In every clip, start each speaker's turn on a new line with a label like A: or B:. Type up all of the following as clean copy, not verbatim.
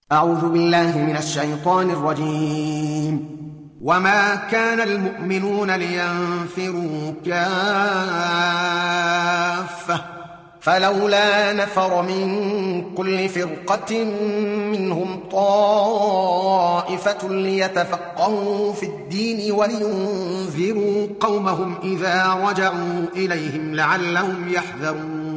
A: أعوذ بالله من الشيطان الرجيم. وما كان المؤمنون لينفروا كافة فلولا نفر من كل فرقة منهم طائفة ليتفقهوا في الدين ولينذروا قومهم إذا رجعوا إليهم لعلهم يحذرون.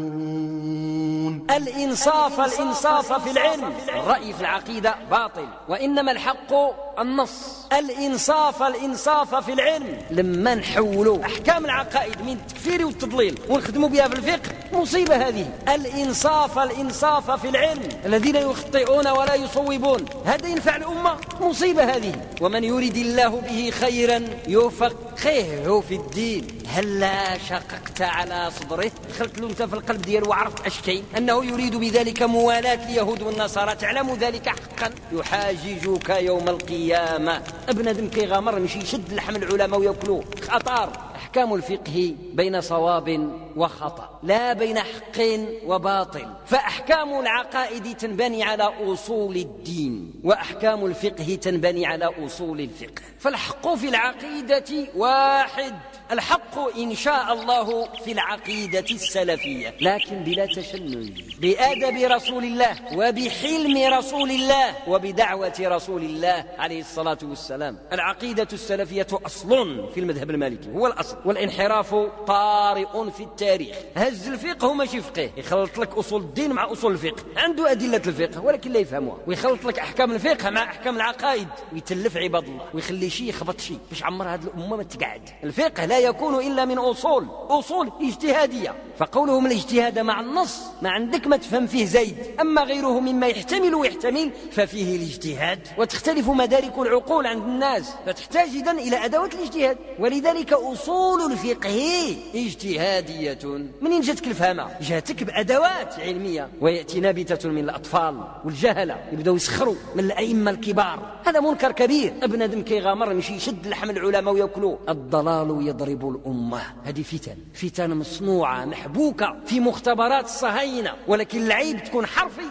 B: الإنصاف في العلم. الرأي في العقيدة باطل، وإنما الحق النص. الإنصاف في العلم. لما نحولوا أحكام العقائد من التكفير والتضليل ونخدموا بها في الفقه مصيبة هذه. الإنصاف في العلم. الذين يخطئون ولا يصوبون، هذا ينفع الأمة؟ مصيبة هذه. ومن يريد الله به خيرا يفقهه في الدين. هلا شققت على صدره، دخلت له انت في القلب دياله وعرفت اشكي انه يريد بذلك موالاة اليهود والنصارى، تعلم ذلك حقا يحاججك يوم القيامة. ابن كيغامر يمشي يشد لحم العلماء ويأكلوه. خطر. أحكام الفقه بين صواب وخطأ، لا بين حق وباطل. فأحكام العقائد تنبني على أصول الدين، وأحكام الفقه تنبني على أصول الفقه. فالحق في العقيدة واحد. الحق إن شاء الله في العقيدة السلفية، لكن بلا تشنج، بآدب رسول الله وبحلم رسول الله وبدعوة رسول الله عليه الصلاة والسلام. العقيدة السلفية أصل في المذهب المالكي، هو الأصل، والانحراف طارئ في التاريخ. هز الفقه وماشي فقه، يخلط لك أصول الدين مع أصول الفقه، عنده أدلة الفقه ولكن لا يفهمها، ويخلط لك أحكام الفقه مع أحكام العقائد، ويتلف عباد الله ويخلي شيء يخبط شيء باش عمر هذه الأمة ما تقعد. الفقه لا يكون إلا من أصول اجتهادية. فقولهم الاجتهاد مع النص ما عندك ما تفهم فيه زيد، أما غيره مما يحتمل ويحتمل ففيه الاجتهاد. وتختلف مدارك العقول عند الناس، فتحتاج إذن إلى أدوات الاجتهاد. ولذلك أصول الفقه اجتهادية. منين جاتك الفهمة؟ جاتك بأدوات علمية. ويأتي نابتة من الأطفال والجهلة يبدأوا يسخروا من الأئمة الكبار. هذا منكر كبير. ابن آدم كيغامر يمشي يشد لحم العلماء ويأكلوه. الضلال يضرب الأمة. هذه فتن مصنوعة محبوكة في مختبرات الصهاينة، ولكن العيب تكون حرفي.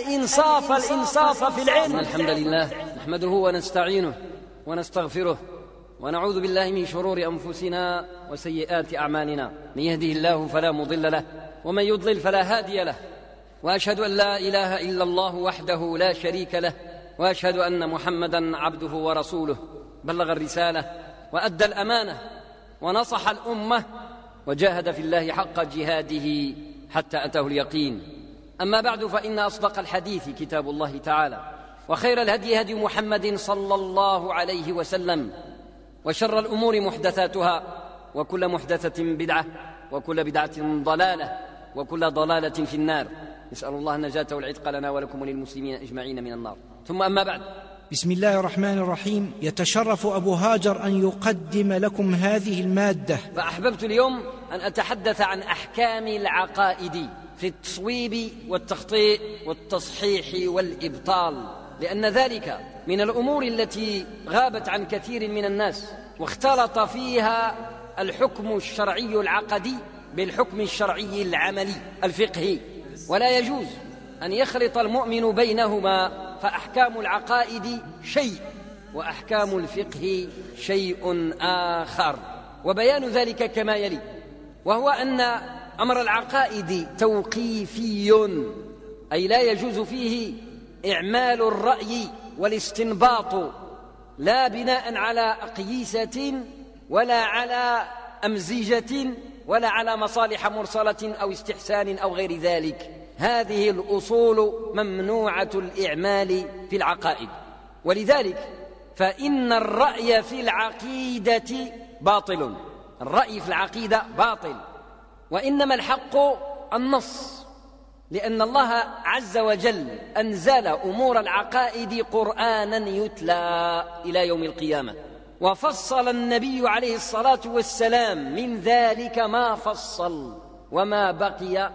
B: الإنصاف في العلم. الحمد لله نحمده ونستعينه ونستغفره ونعوذ بالله من شرور أنفسنا وسيئات أعمالنا. من يهده الله فلا مضل له ومن يضلل فلا هادي له، وأشهد أن لا إله إلا الله وحده لا شريك له، وأشهد أن محمدا عبده ورسوله. بلغ الرسالة وأدى الأمانة ونصح الأمة وجاهد في الله حق جهاده حتى أتاه اليقين. أما بعد، فإن أصدق الحديث كتاب الله تعالى، وخير الهدي هدي محمد صلى الله عليه وسلم، وشر الأمور محدثاتها، وكل محدثة بدعة، وكل بدعة ضلالة، وكل ضلالة في النار. نسأل الله النجاة والعتق لنا ولكم وللمسلمين أجمعين من النار. ثم أما بعد.
C: بسم الله الرحمن الرحيم. يتشرف أبو هاجر أن يقدم لكم هذه المادة.
B: فأحببت اليوم أن أتحدث عن أحكام العقائد في التصويب والتخطيء والتصحيح والإبطال، لأن ذلك من الأمور التي غابت عن كثير من الناس، واختلط فيها الحكم الشرعي العقدي بالحكم الشرعي العملي الفقهي، ولا يجوز أن يخلط المؤمن بينهما. فأحكام العقائد شيء وأحكام الفقه شيء آخر، وبيان ذلك كما يلي. وهو أن أمر العقائد توقيفي، أي لا يجوز فيه إعمال الرأي والاستنباط، لا بناء على أقيسة ولا على أمزجة ولا على مصالح مرسلة أو استحسان أو غير ذلك. هذه الأصول ممنوعة الإعمال في العقائد. ولذلك فإن الرأي في العقيدة باطل. الرأي في العقيدة باطل، وإنما الحق النص، لأن الله عز وجل أنزل أمور العقائد قرآنا يتلى إلى يوم القيامة، وفصل النبي عليه الصلاة والسلام من ذلك ما فصل، وما بقي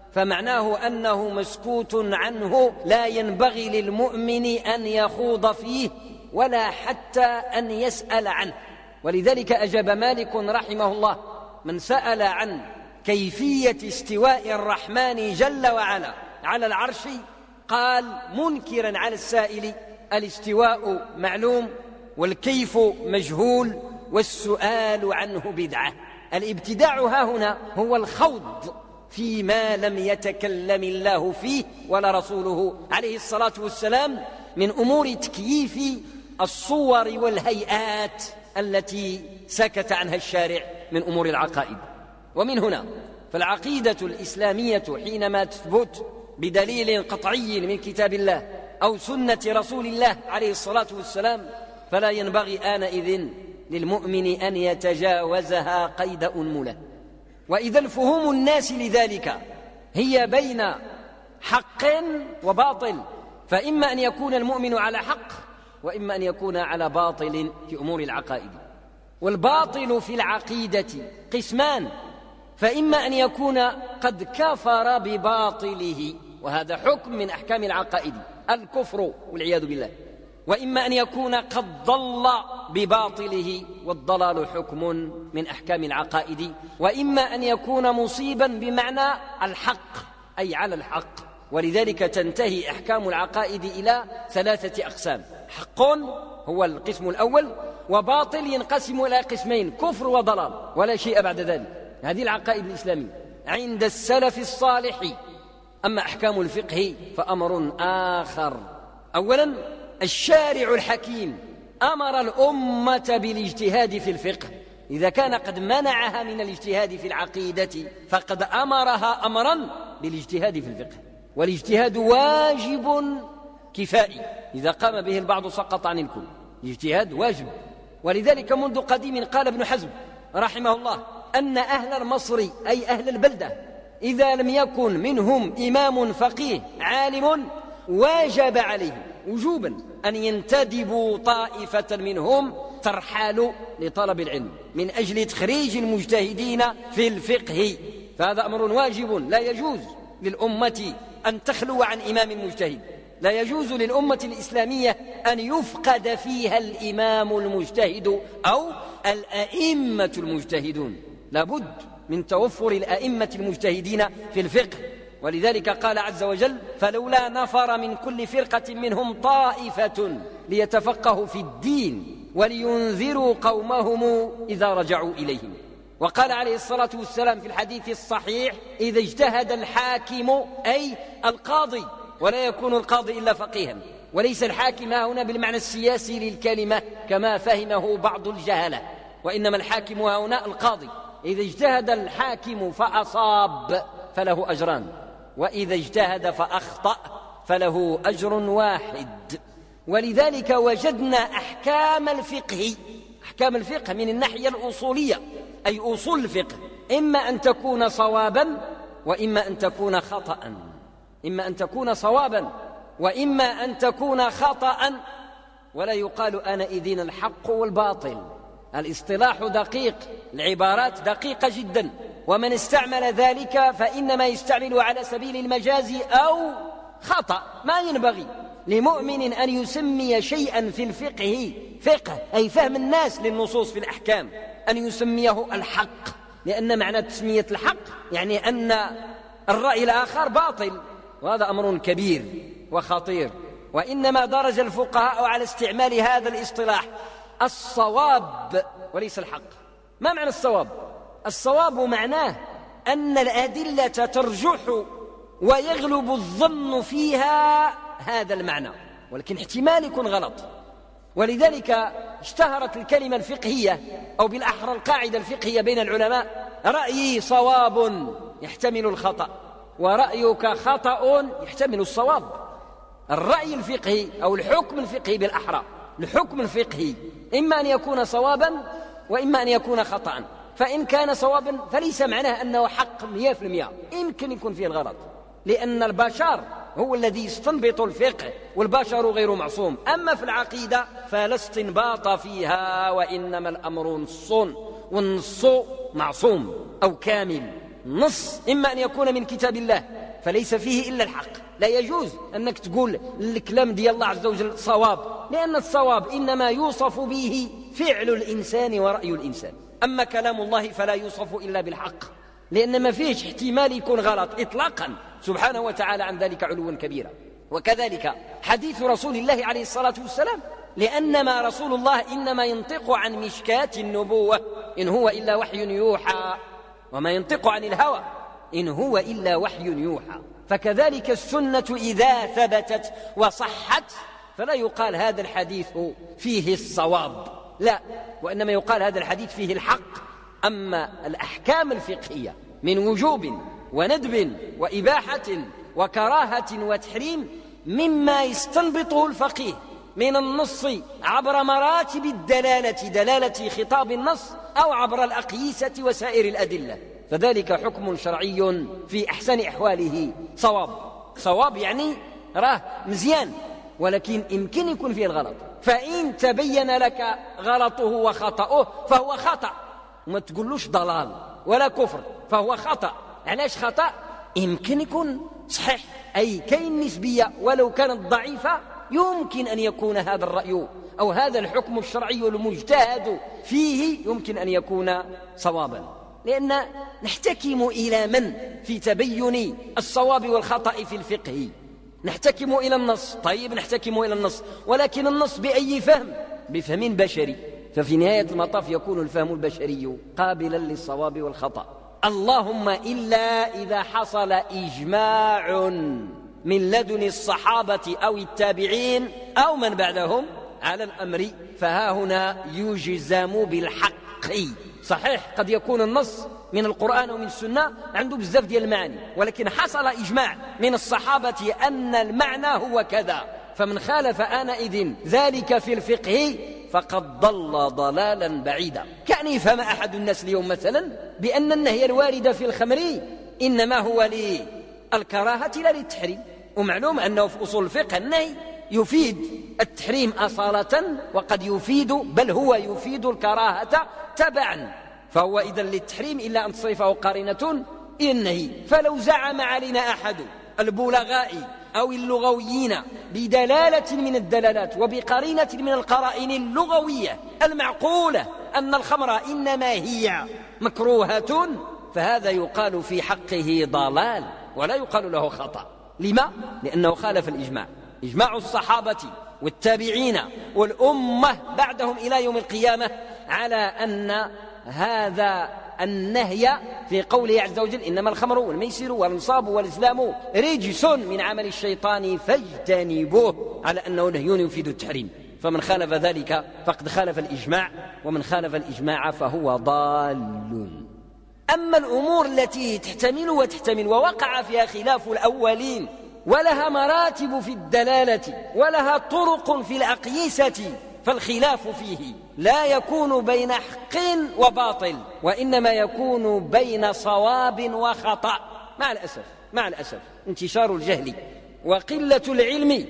B: فمعناه أنه مسكوت عنه، لا ينبغي للمؤمن أن يخوض فيه ولا حتى أن يسأل عنه. ولذلك أجاب مالك رحمه الله من سأل عن كيفية استواء الرحمن جل وعلا على العرش قال منكرا على السائل: الاستواء معلوم والكيف مجهول والسؤال عنه بدعة. الابتداع ها هنا هو الخوض فيما لم يتكلم الله فيه ولا رسوله عليه الصلاة والسلام من أمور تكييف الصور والهيئات التي سكت عنها الشارع من أمور العقائد. ومن هنا فالعقيدة الإسلامية حينما تثبت بدليل قطعي من كتاب الله أو سنة رسول الله عليه الصلاة والسلام فلا ينبغي آنئذ للمؤمن أن يتجاوزها قيد أنملة. وإذا الفهوم الناس لذلك هي بين حق وباطل، فإما أن يكون المؤمن على حق وإما أن يكون على باطل في أمور العقائد. والباطل في العقيدة قسمان، فإما أن يكون قد كفر بباطله وهذا حكم من أحكام العقائد الكفر والعياذ بالله، وإما أن يكون قد ضل بباطله والضلال حكم من أحكام العقائد، وإما أن يكون مصيبا بمعنى الحق أي على الحق. ولذلك تنتهي أحكام العقائد إلى 3 أقسام: حق هو القسم الأول، وباطل ينقسم إلى قسمين: كفر وضلال، ولا شيء بعد ذلك. هذه العقائد الإسلامية عند السلف الصالح. أما أحكام الفقه فأمر آخر. أولا الشارع الحكيم أمر الأمة بالاجتهاد في الفقه، إذا كان قد منعها من الاجتهاد في العقيدة فقد أمرها أمرا بالاجتهاد في الفقه. والاجتهاد واجب كفائي، إذا قام به البعض سقط عن الكل. الاجتهاد واجب. ولذلك منذ قديم قال ابن حزم رحمه الله أن أهل المصر أي أهل البلدة إذا لم يكن منهم إمام فقيه عالم واجب عليهم وجوبا أن ينتدبوا طائفة منهم ترحال لطلب العلم من أجل تخريج المجتهدين في الفقه. فهذا أمر واجب، لا يجوز للأمة أن تخلو عن إمام مجتهد، لا يجوز للأمة الإسلامية أن يفقد فيها الإمام المجتهد أو الأئمة المجتهدون، لابد من توفر الأئمة المجتهدين في الفقه. ولذلك قال عز وجل: فلولا نفر من كل فرقة منهم طائفة ليتفقهوا في الدين ولينذروا قومهم إذا رجعوا إليهم. وقال عليه الصلاة والسلام في الحديث الصحيح: إذا اجتهد الحاكم أي القاضي، ولا يكون القاضي إلا فقيها، وليس الحاكم هنا بالمعنى السياسي للكلمة كما فهمه بعض الجهلة، وإنما الحاكم هنا القاضي. إذا اجتهد الحاكم فأصاب فله أجران، وإذا اجتهد فأخطأ فله أجر واحد. ولذلك وجدنا أحكام الفقه من الناحية الأصولية أي أصول الفقه إما أن تكون صوابا وإما أن تكون خطأ، إما أن تكون صوابا وإما أن تكون خطأ. ولا يقال آنئذ الحق والباطل، الاصطلاح دقيق، العبارات دقيقة جدا، ومن استعمل ذلك فإنما يستعمل على سبيل المجاز أو خطأ. ما ينبغي لمؤمن أن يسمي شيئا في الفقه فقه أي فهم الناس للنصوص في الأحكام أن يسميه الحق، لأن معنى تسمية الحق يعني أن الرأي الآخر باطل، وهذا أمر كبير وخطير. وإنما درج الفقهاء على استعمال هذا الاصطلاح الصواب وليس الحق. ما معنى الصواب؟ الصواب معناه أن الأدلة ترجح ويغلب الظن فيها هذا المعنى، ولكن احتمال يكون غلط. ولذلك اشتهرت الكلمة الفقهية أو بالأحرى القاعدة الفقهية بين العلماء: رأيي صواب يحتمل الخطأ، ورأيك خطأ يحتمل الصواب. الرأي الفقهي أو الحكم الفقهي بالأحرى، الحكم الفقهي إما أن يكون صوابا وإما أن يكون خطأ. فإن كان صوابا فليس معناه أنه حق 100%، يمكن يكون فيه الغلط، لأن البشر هو الذي يستنبط الفقه والبشر غير معصوم. أما في العقيدة فلا استنباط فيها، وإنما الأمر نص، والنص معصوم أو كامل. نص إما أن يكون من كتاب الله فليس فيه إلا الحق، لا يجوز أنك تقول الكلام ديال الله عز وجل صواب، لأن الصواب إنما يوصف به فعل الإنسان ورأي الإنسان. أما كلام الله فلا يوصف إلا بالحق، لأن ما فيش احتمال يكون غلط إطلاقا، سبحانه وتعالى عن ذلك علوا كبيرا. وكذلك حديث رسول الله عليه الصلاة والسلام، لأنما رسول الله إنما ينطق عن مشكاة النبوة، إن هو إلا وحي يوحى، وما ينطق عن الهوى إن هو إلا وحي يوحى. فكذلك السنة إذا ثبتت وصحت فلا يقال هذا الحديث فيه الصواب، لا، وإنما يقال هذا الحديث فيه الحق. أما الأحكام الفقهية من وجوب وندب وإباحة وكراهة وتحريم مما يستنبطه الفقيه من النص عبر مراتب الدلالة، دلالة خطاب النص، أو عبر الأقيسة وسائر الأدلة، فذلك حكم شرعي في أحسن أحواله صواب. صواب يعني راه مزيان، ولكن يمكن يكون فيه الغلط، فإن تبين لك غلطه وخطأه فهو خطأ، وما تقولوش ضلال ولا كفر، فهو خطأ. علاش خطأ؟ يمكن يكون صحيح، أي كاين نسبية ولو كانت ضعيفة يمكن أن يكون هذا الرأي أو هذا الحكم الشرعي المجتهد فيه يمكن أن يكون صوابا، لأن نحتكم إلى من في تبين الصواب والخطأ في الفقه؟ نحتكم إلى النص. طيب نحتكم إلى النص، ولكن النص بأي فهم؟ بفهم بشري، ففي نهاية المطاف يكون الفهم البشري قابلا للصواب والخطأ، اللهم إلا إذا حصل إجماع من لدن الصحابة أو التابعين أو من بعدهم على الأمر، فها هنا يجزم بالحق. صحيح قد يكون النص من القرآن ومن السنة عنده بزاف ديال المعاني، ولكن حصل إجماع من الصحابة أن المعنى هو كذا، فمن خالف آنئذ ذلك في الفقه فقد ضل ضلالا بعيدا. كأن يفهم أحد الناس اليوم مثلا بأن النهي الوارد في الخمر إنما هو للكراهة لا للتحريم، ومعلوم أنه في أصول الفقه النهي يفيد التحريم أصالة، وقد يفيد بل هو يفيد الكراهة تبعا، فهو إذن للتحريم إلا أن تصرفه قارنة إلى النهي. فلو زعم علينا أحد البلغاء أو اللغويين بدلالة من الدلالات وبقرينة من القرائن اللغوية المعقولة أن الخمر إنما هي مكروهة، فهذا يقال في حقه ضلال ولا يقال له خطأ. لما؟ لأنه خالف الإجماع، إجماع الصحابة والتابعين والأمة بعدهم إلى يوم القيامة على أن هذا النهي في قوله عز وجل إنما الخمر والميسر والانصاب والإسلام رجس من عمل الشيطان فاجتنبوه، على أنه نهي يفيد التحريم. فمن خالف ذلك فقد خالف الإجماع، ومن خالف الإجماع فهو ضال. أما الأمور التي تحتمل ووقع فيها خلاف الأولين ولها مراتب في الدلالة ولها طرق في الأقيسة، فالخلاف فيه لا يكون بين حق وباطل، وإنما يكون بين صواب وخطأ. مع الأسف انتشار الجهل وقلة العلم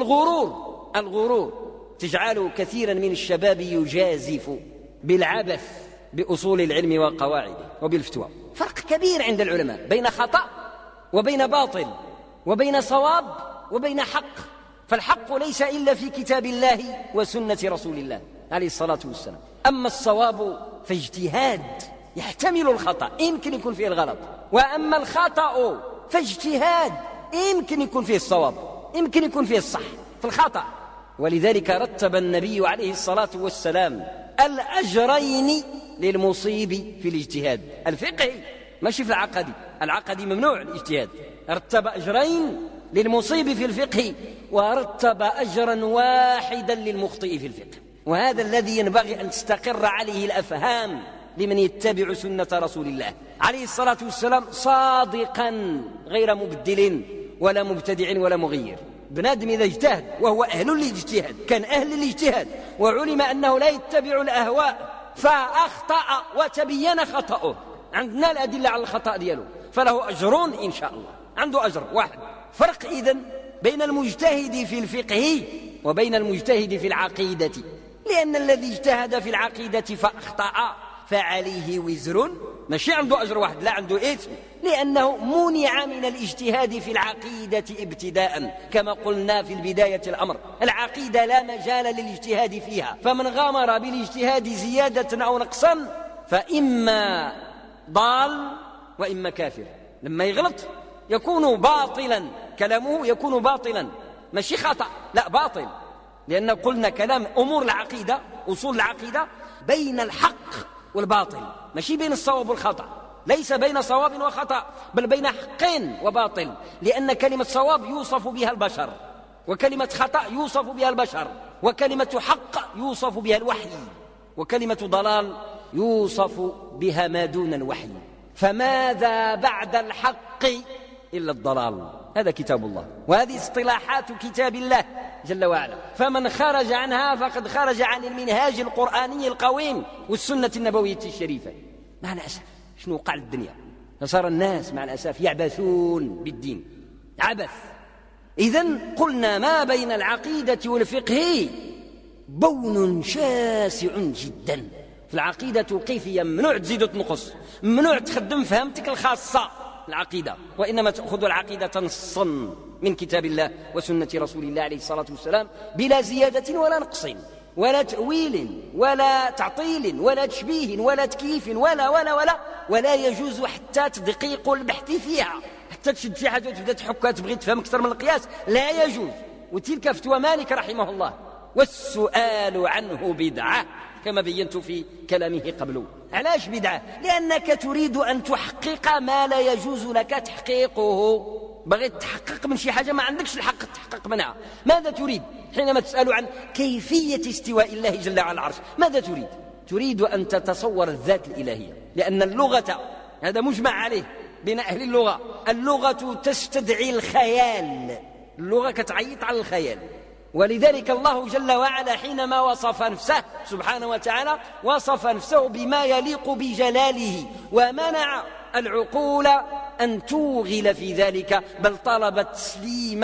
B: والغرور تجعل كثيرا من الشباب يجازف بالعبث بأصول العلم وقواعده وبالفتوى. فرق كبير عند العلماء بين خطأ وبين باطل وبين صواب وبين حق، فالحق ليس إلا في كتاب الله وسنة رسول الله عليه الصلاة والسلام. أما الصواب فاجتهاد يحتمل الخطأ، يمكن يكون فيه الغلط، وأما الخطأ فاجتهاد يمكن يكون فيه الصواب، يمكن يكون فيه الصح في الخطأ. ولذلك رتب النبي عليه الصلاة والسلام الأجرين للمصيب في الاجتهاد الفقهي، ماشي في العقدي ممنوع الاجتهاد. رتب أجرين للمصيب في الفقه ورتب أجرا واحدا للمخطئ في الفقه، وهذا الذي ينبغي أن تستقر عليه الأفهام لمن يتبع سنة رسول الله عليه الصلاة والسلام صادقا غير مبدل ولا مبتدع ولا مغير. بنادم إذا اجتهد وهو أهل الاجتهاد، كان أهل الاجتهاد وعلم أنه لا يتبع الأهواء فأخطأ وتبين خطأه، عندنا الأدلة على الخطأ دياله، فله أجرون إن شاء الله، عنده أجر واحد. فرق إذن بين المجتهد في الفقه وبين المجتهد في العقيدة، لأن الذي اجتهد في العقيدة فأخطأ فعليه وزر، ماشي عنده أجر واحد، لا عنده إثم، لأنه منع من الاجتهاد في العقيدة ابتداء، كما قلنا في البداية الأمر العقيدة لا مجال للاجتهاد فيها، فمن غامر بالاجتهاد زيادة أو نقصا فإما ضال وإما كافر. لما يغلط يكون باطلا، كلامه يكون باطلا ماشي خطأ، لا باطل، لأن قلنا كلام أمور العقيدة أصول العقيدة بين الحق والباطل، ماشي بين الصواب والخطأ، ليس بين صواب وخطأ، بل بين حق وباطل، لأن كلمة صواب يوصف بها البشر، وكلمة خطأ يوصف بها البشر، وكلمة حق يوصف بها الوحي، وكلمة ضلال يوصف بها ما دون الوحي. فماذا بعد الحق إلا الضلال؟ هذا كتاب الله، وهذه اصطلاحات كتاب الله جل وعلا، فمن خرج عنها فقد خرج عن المنهاج القرآني القويم والسنة النبوية الشريفة. مع الأسف شنو وقع للدنيا؟ فصار الناس مع الأسف يعبثون بالدين عبث. إذن قلنا ما بين العقيدة والفقه بون شاسع جدا. في العقيدة كيفية ممنوع تزيد وتنقص، ممنوع تخدم فهمتك الخاصة العقيدة، وإنما تأخذ العقيدة نصا من كتاب الله وسنة رسول الله عليه الصلاة والسلام بلا زيادة ولا نقص ولا تأويل ولا تعطيل ولا تشبيه ولا تكييف ولا يجوز حتى تدقيق البحث فيها، حتى تشد في حاجة وتبدأ تحكها تبغي تفهم أكثر من القياس، لا يجوز. وتلك فتوى مالك رحمه الله. والسؤال عنه بدعة كما بينت في كلامه قبل. علاش بدعة؟ لأنك تريد أن تحقق ما لا يجوز لك تحقيقه، بغيت تحقق من شي حاجة ما عندكش الحق تحقق منها. ماذا تريد حينما تسأل عن كيفية استواء الله جل على العرش؟ ماذا تريد؟ تريد أن تتصور الذات الإلهية، لأن اللغة هذا مجمع عليه بين أهل اللغة، اللغة تستدعي الخيال، اللغة كتعيط على الخيال. ولذلك الله جل وعلا حينما وصف نفسه سبحانه وتعالى وصف نفسه بما يليق بجلاله، ومنع العقول أن توغل في ذلك، بل طلب التسليم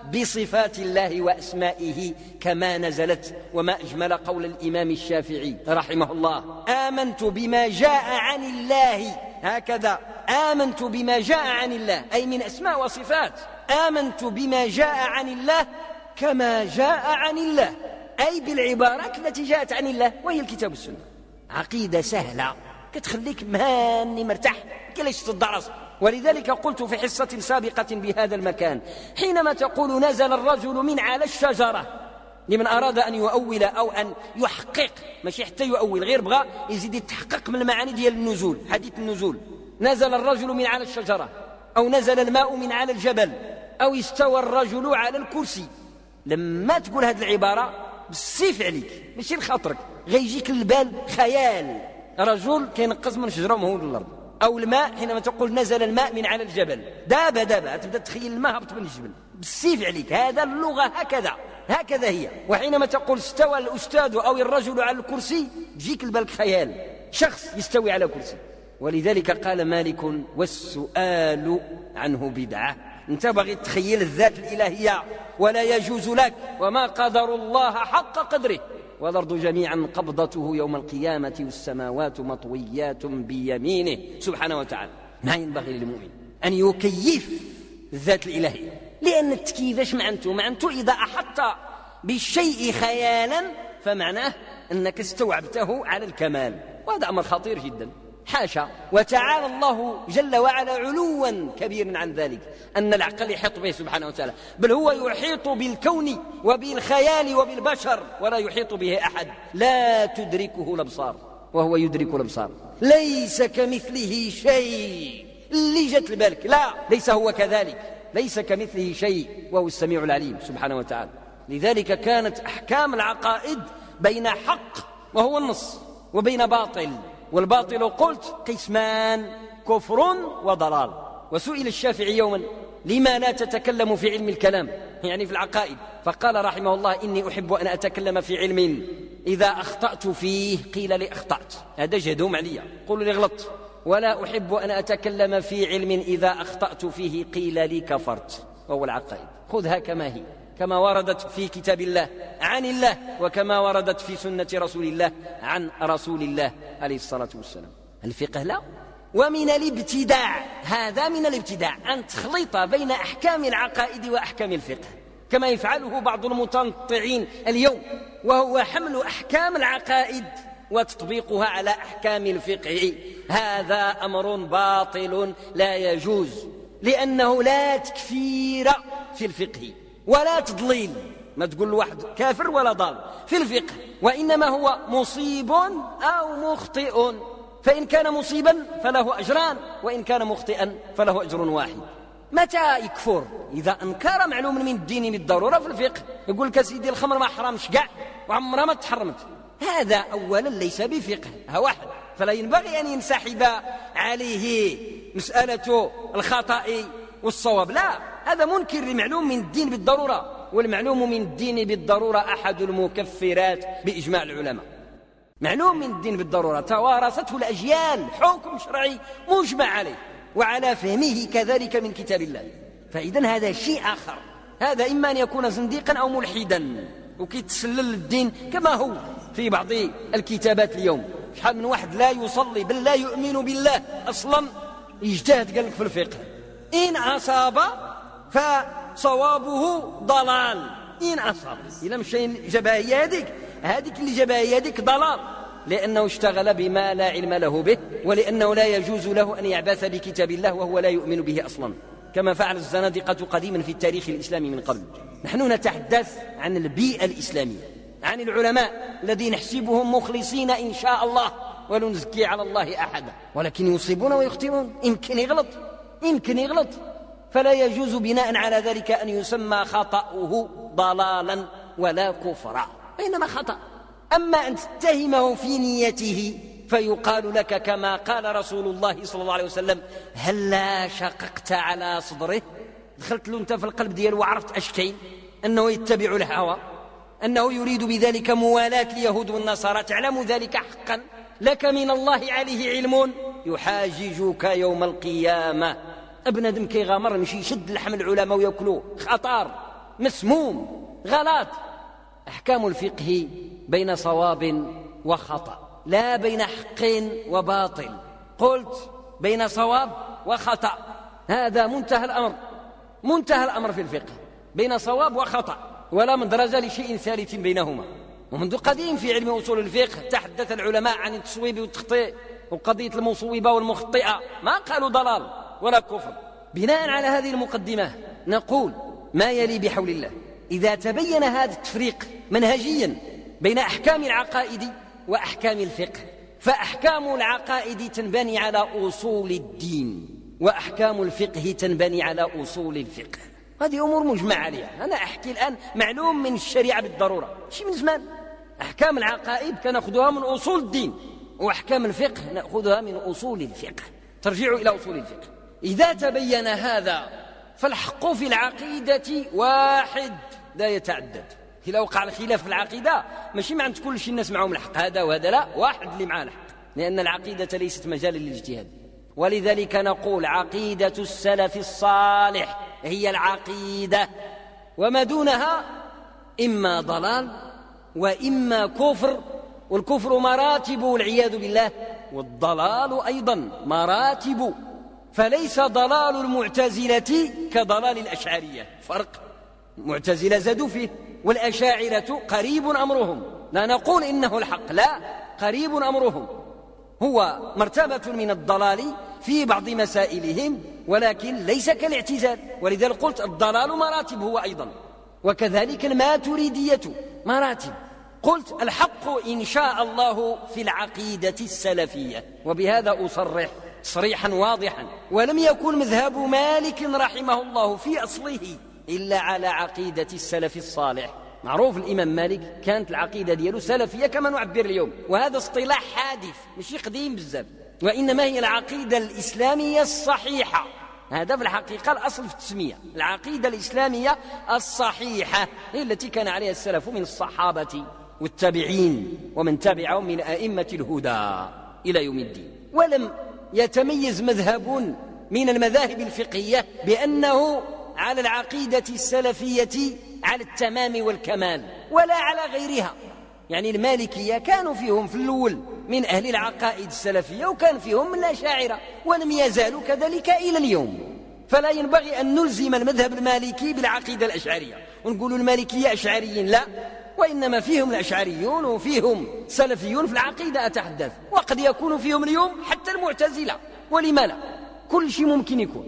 B: بصفات الله وأسمائه كما نزلت. وما أجمل قول الإمام الشافعي رحمه الله: آمنت بما جاء عن الله، هكذا آمنت بما جاء عن الله أي من أسماء وصفات، آمنت بما جاء عن الله كما جاء عن الله، أي بالعبارات التي جاءت عن الله وهي الكتاب والسنة. عقيدة سهلة كتخليك مهاني مرتاح كلاش تدرس. ولذلك قلت في حصة سابقة بهذا المكان حينما تقول نزل الرجل من على الشجرة، لمن أراد أن يؤول أو أن يحقق، ماشي حتى يؤول، غير بغى يزيد يتحقق من المعاني ديال النزول، حديث النزول، نزل الرجل من على الشجرة، أو نزل الماء من على الجبل، أو استوى الرجل على الكرسي. لما تقول هذه العبارة بالسيف عليك ماشي لخاطرك، غيجيك البال خيال رجل كينقص من شجرة ومهول الأرض، أو الماء حينما تقول نزل الماء من على الجبل، دابا تبدأ تخيل الماء هبط من الجبل بالسيف عليك. هذا اللغة هكذا هي. وحينما تقول استوى الأستاذ أو الرجل على الكرسي تجيك البال خيال شخص يستوي على كرسي. ولذلك قال مالك: والسؤال عنه بدعة. انت بغي تخيل الذات الإلهية ولا يجوز لك. وما قدر الله حق قدره والأرض جميعا قبضته يوم القيامة والسماوات مطويات بيمينه سبحانه وتعالى. ما ينبغي للمؤمن أن يكيف الذات الإلهية، لأن التكييف ايش معنته إذا أحط بالشيء خيالا فمعناه أنك استوعبته على الكمال، وهذا أمر خطير جدا. حاشا وتعالى الله جل وعلا علوا كبيرا عن ذلك أن العقل يحيط به سبحانه وتعالى، بل هو يحيط بالكون وبالخيال وبالبشر ولا يحيط به أحد. لا تدركه الأبصار وهو يدرك الأبصار، ليس كمثله شيء. اللي جت لبالك لا، ليس هو كذلك، ليس كمثله شيء وهو السميع العليم سبحانه وتعالى. لذلك كانت أحكام العقائد بين حق وهو النص وبين باطل، والباطل قلت قسمان: كفر وضلال. وسئل الشافعي يوما: لما لا تتكلم في علم الكلام، يعني في العقائد؟ فقال رحمه الله: إني أحب أن أتكلم في علم إذا أخطأت فيه قيل لي أخطأت، هذا جهدهم عليا، قولوا لي غلط. ولا أحب أن أتكلم في علم إذا أخطأت فيه قيل لي كفرت، وهو العقائد. خذها كما هي، كما وردت في كتاب الله عن الله، وكما وردت في سنة رسول الله عن رسول الله عليه الصلاة والسلام. الفقه لا. ومن الابتداع، هذا من الابتداع أن تخلط بين أحكام العقائد وأحكام الفقه، كما يفعله بعض المتنطعين اليوم، وهو حمل أحكام العقائد وتطبيقها على أحكام الفقه. هذا أمر باطل لا يجوز، لأنه لا تكفير في الفقه، ولا تضليل، ما تقول لواحد كافر ولا ضال في الفقه، وإنما هو مصيب أو مخطئ، فإن كان مصيبا فله أجران، وإن كان مخطئا فله أجر واحد. متى يكفر؟ إذا أنكر معلوم من الدين بالضرورة في الفقه، يقول لك سيدي الخمر ما حرامش كاع وعمرها ما تحرمت، هذا أولا ليس بفقه، ها واحد، فلا ينبغي أن ينسحب عليه مسألة الخطأ والصواب، لا، هذا منكر لمعلوم من الدين بالضرورة، والمعلوم من الدين بالضرورة أحد المكفرات بإجماع العلماء. معلوم من الدين بالضرورة توارثته الأجيال، حكم شرعي مجمع عليه وعلى فهمه كذلك من كتاب الله، فإذن هذا شيء آخر، هذا إما أن يكون زنديقا أو ملحدا وكيتسلل الدين كما هو في بعض الكتابات اليوم. شحال من واحد لا يصلي بل لا يؤمن بالله أصلا يجتهد قال لك في الفقه، إن أصاب فصوابه ضلال، إن أصاب، إلا مشي جابها هي هذيك اللي جابها هي هذيك ضلال، لأنه اشتغل بما لا علم له به، ولأنه لا يجوز له أن يعبث بكتاب الله وهو لا يؤمن به أصلا، كما فعل الزنادقة قديما في التاريخ الإسلامي من قبل. نحن نتحدث عن البيئة الإسلامية، عن العلماء الذين نحسبهم مخلصين إن شاء الله ولا نزكي على الله أحدا، ولكن يصيبون ويخطئون، يمكن يغلط، فلا يجوز بناء على ذلك أن يسمى خطأه ضلالا ولا كفرا، بينما خطأ. أما أن تتهمه في نيته فيقال لك كما قال رسول الله صلى الله عليه وسلم: هلا شققت على صدره، دخلت له أنت في القلب دياله وعرفت أشكين أنه يتبع الهوى، أنه يريد بذلك موالاة اليهود والنصارى، تعلم ذلك حقا، لك من الله عليه علم يحاججك يوم القيامة. ابن كي غامر يمشي يشد لحم العلماء ويأكلوه، خطر مسموم غلط. أحكام الفقه بين صواب وخطأ، لا بين حق وباطل، قلت بين صواب وخطأ، هذا منتهى الأمر في الفقه، بين صواب وخطأ، ولا مدرجة لشيء ثالث بينهما. ومنذ قديم في علم أصول الفقه تحدث العلماء عن التصويب والتخطئ وقضية المصوبة والمخطئة، ما قالوا ضلال ولا كفر. بناء على هذه المقدمة نقول ما يلي بحول الله: إذا تبين هذا التفريق منهجيا بين أحكام العقائد وأحكام الفقه، فأحكام العقائد تنبني على أصول الدين، وأحكام الفقه تنبني على أصول الفقه. هذه أمور مجمع عليها. أنا أحكي الآن معلوم من الشريعة بالضرورة، شيء من زمان. أحكام العقائد كنأخذها من أصول الدين، وأحكام الفقه نأخذها من أصول الفقه، ترجع إلى أصول الفقه. إذا تبين هذا فالحق في العقيدة واحد لا يتعدد. إذا وقع الخلاف في العقيدة ماشي معنى كل شيء الناس معهم الحق، هذا وهذا، لا، واحد اللي معاه الحق، لأن العقيدة ليست مجال للاجتهاد. ولذلك نقول عقيدة السلف الصالح هي العقيدة، وما دونها إما ضلال وإما كفر، والكفر مراتب والعياذ بالله، والضلال أيضا مراتب. فليس ضلال المعتزلة كضلال الأشعرية، فرق. المعتزلة زادوا فيه، والأشاعرة قريب أمرهم، لا نقول إنه الحق، لا، قريب أمرهم، هو مرتبة من الضلال في بعض مسائلهم، ولكن ليس كالاعتزال. ولذلك قلت الضلال مراتب هو أيضا، وكذلك الماتريدية مراتب. قلت الحق إن شاء الله في العقيدة السلفية، وبهذا أصرح صريحا واضحا. ولم يكن مذهب مالك رحمه الله في أصله إلا على عقيدة السلف الصالح. معروف الإمام مالك كانت العقيدة دياله سلفية كما نعبر اليوم، وهذا اصطلاح حادث مش قديم بزاف، وإنما هي العقيدة الإسلامية الصحيحة. هذا في الحقيقة الأصل في التسمية، العقيدة الإسلامية الصحيحة هي التي كان عليها السلف من الصحابة والتابعين ومن تبعهم من أئمة الهدى إلى يوم الدين. ولم يتميز مذهب من المذاهب الفقهية بأنه على العقيدة السلفية على التمام والكمال، ولا على غيرها. يعني المالكية كانوا فيهم في الأول من أهل العقائد السلفية، وكان فيهم من الأشاعرة، ولم يزالوا كذلك إلى اليوم. فلا ينبغي أن نلزم المذهب المالكي بالعقيدة الأشعرية ونقول المالكية أشعريين، لا، وإنما فيهم الأشعريون وفيهم سلفيون في العقيدة أتحدث، وقد يكون فيهم اليوم حتى المعتزلة، ولما لا، كل شيء ممكن يكون.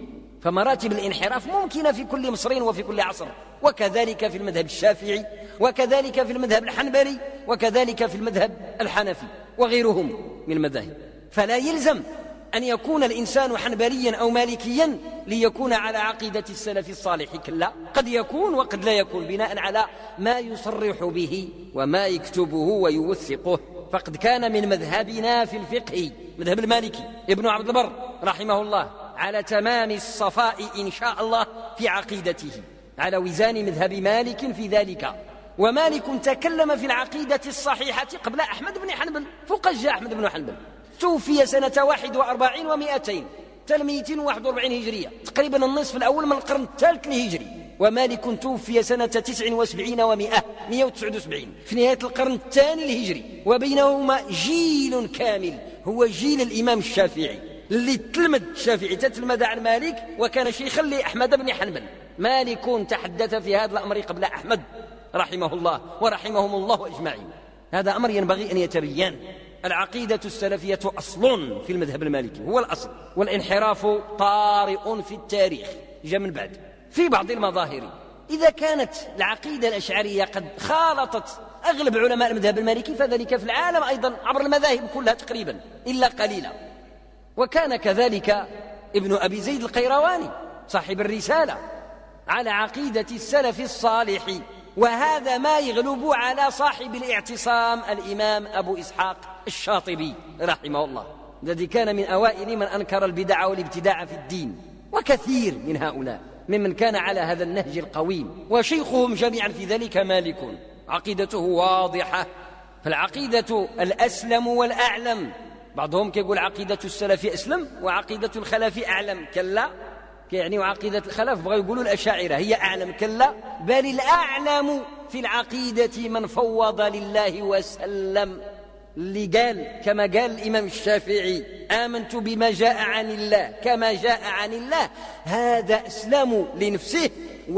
B: فمراتب الانحراف ممكنة في كل مصر وفي كل عصر، وكذلك في المذهب الشافعي، وكذلك في المذهب الحنبلي، وكذلك في المذهب الحنفي وغيرهم من المذاهب. فلا يلزم أن يكون الإنسان حنبليا أو مالكيا ليكون على عقيدة السلف الصالح، كلا، قد يكون وقد لا يكون بناء على ما يصرح به وما يكتبه ويوثقه. فقد كان من مذهبنا في الفقه مذهب المالكي ابن عبد البر رحمه الله على تمام الصفاء إن شاء الله في عقيدته، على وزان مذهب مالك في ذلك. ومالك تكلم في العقيدة الصحيحة قبل أحمد بن حنبل، فوق جاء أحمد بن حنبل، توفي سنة 41 و200 241 هجرية، تقريبا النصف الأول من القرن الثالث الهجري. ومالك توفي سنة 79 و100 179 في نهاية القرن الثاني الهجري، وبينهما جيل كامل هو جيل الإمام الشافعي اللي تلمذ الشافعي تتلمذ عن مالك، وكان شيخا لأحمد بن حنبل. مالك تحدث في هذا الأمر قبل أحمد رحمه الله ورحمهم الله أجمعين. هذا أمر ينبغي أن يتبين. العقيدة السلفية أصل في المذهب المالكي، هو الأصل، والانحراف طارئ في التاريخ جاء من بعد في بعض المظاهر. إذا كانت العقيدة الأشعرية قد خالطت أغلب علماء المذهب المالكي، فذلك في العالم أيضا عبر المذاهب كلها تقريبا إلا قليلا. وكان كذلك ابن أبي زيد القيرواني صاحب الرسالة على عقيدة السلف الصالح، وهذا ما يغلب على صاحب الاعتصام الإمام أبو إسحاق الشاطبي رحمه الله، الذي كان من أوائل من أنكر البدع والابتداع في الدين. وكثير من هؤلاء ممن كان على هذا النهج القويم، وشيخهم جميعا في ذلك مالك، عقيدته واضحة. فالعقيدة الأسلم والأعلم، بعضهم يقول عقيدة السلف أسلم وعقيدة الخلف أعلم، كلا، يعني عقيدة الخلف بغوا يقولوا الأشاعرة هي أعلم، كلا، بل الأعلم في العقيدة من فوض لله وسلم، اللي قال كما قال الإمام الشافعي آمنت بما جاء عن الله كما جاء عن الله، هذا أسلم لنفسه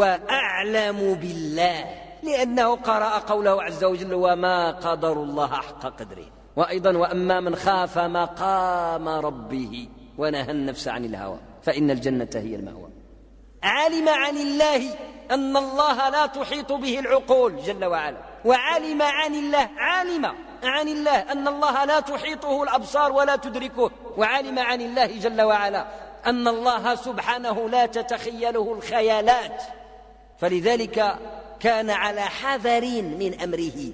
B: وأعلم بالله، لأنه قرأ قوله عز وجل وما قدر الله حق قدره. وأيضا وأما من خاف مقام ربه ونهى النفس عن الهوى فإن الجنة هي المأوى. علم عن الله أن الله لا تحيط به العقول جل وعلا، وعلم عن الله، علم عن الله أن الله لا تحيطه الأبصار ولا تدركه، وعلم عن الله جل وعلا أن الله سبحانه لا تتخيله الخيالات. فلذلك كان على حذر من أمره،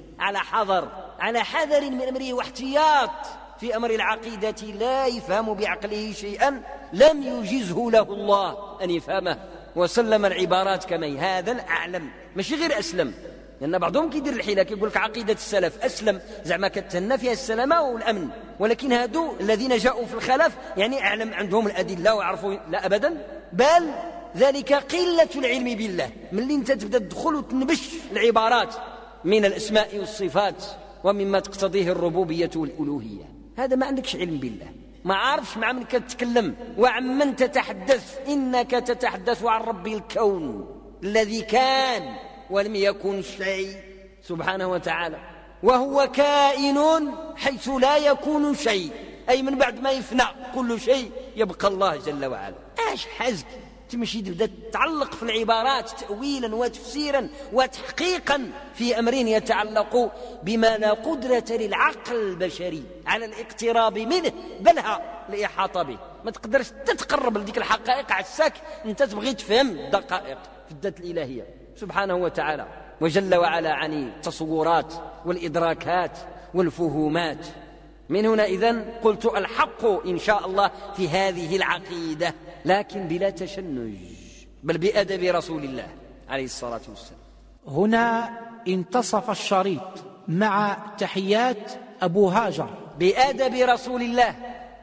B: على حذر من أمره واحتياط في أمر العقيدة، لا يفهم بعقله شيئا لم يجزه له الله أن يفهمه، وسلم العبارات كما هذا الأعلم، ماشي غير أسلم. لأن بعضهم كيدير الحيلة كيقول لك عقيدة السلف أسلم، زعما كتهنى فيها السلامة والأمن، ولكن هادو الذين جاءوا في الخلف يعني أعلم، عندهم الأدلة وعرفوا، لا أبدا، بل ذلك قلة العلم بالله. من اللي انت تبدأ تدخل وتنبش العبارات من الأسماء والصفات ومما تقتضيه الربوبية والألوهية، هذا ما عندكش علم بالله، ما عارفش مع من كتتكلم وعن من تتحدث. إنك تتحدث عن رب الكون الذي كان ولم يكن شيء سبحانه وتعالى، وهو كائن حيث لا يكون شيء، أي من بعد ما يفنى كل شيء يبقى الله جل وعلا. ايش حزك تمشي تبدأ تتعلق في العبارات تأويلا وتفسيرا وتحقيقا في أمر يتعلق بما لا قدرة للعقل البشري على الاقتراب منه بلها لإحاطة به. ما تقدرش تتقرب لديك الحقائق عساك انت تبغي تفهم الدقائق في الذات الإلهية سبحانه وتعالى وجل وعلا عن التصورات والإدراكات والفهومات. من هنا إذن قلت الحق إن شاء الله في هذه العقيدة، لكن بلا تشنج، بل بأدب رسول الله عليه الصلاة والسلام.
C: هنا انتصف الشريط مع تحيات أبو هاجر.
B: بأدب رسول الله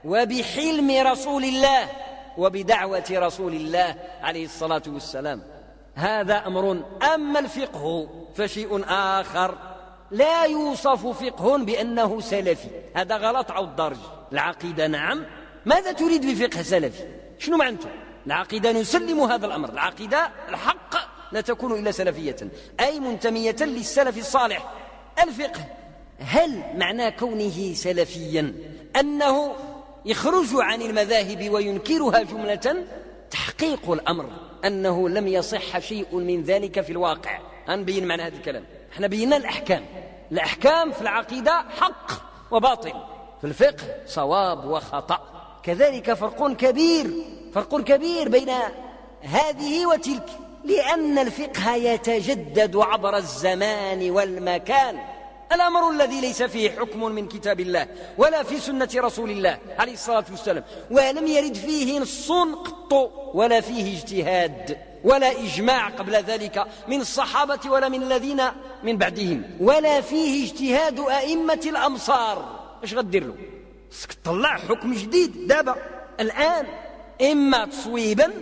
B: وبحلم رسول الله وبدعوة رسول الله عليه الصلاة والسلام. هذا أمر. أما الفقه فشيء آخر، لا يوصف فقه بأنه سلفي، هذا غلط على الدرج. العقيدة نعم، ماذا تريد بفقه سلفي؟ شنو معنته؟ العقيدة نسلم هذا الأمر، العقيدة الحق لا تكون إلا سلفية، أي منتمية للسلف الصالح. الفقه هل معنى كونه سلفيا أنه يخرج عن المذاهب وينكرها جملة؟ تحقيق الأمر أنه لم يصح شيء من ذلك في الواقع. هنبين معنى هذا الكلام. احنا بينا الأحكام في العقيدة حق وباطل، في الفقه صواب وخطأ. كذلك فرق كبير بين هذه وتلك، لأن الفقه يتجدد عبر الزمان والمكان. الأمر الذي ليس فيه حكم من كتاب الله ولا في سنة رسول الله عليه الصلاة والسلام، ولم يرد فيه نص قط، ولا فيه اجتهاد ولا إجماع قبل ذلك من الصحابة ولا من الذين من بعدهم، ولا فيه اجتهاد أئمة الأمصار. ايش غدير له؟ تطلع حكم جديد دابا الآن، إما تصويبا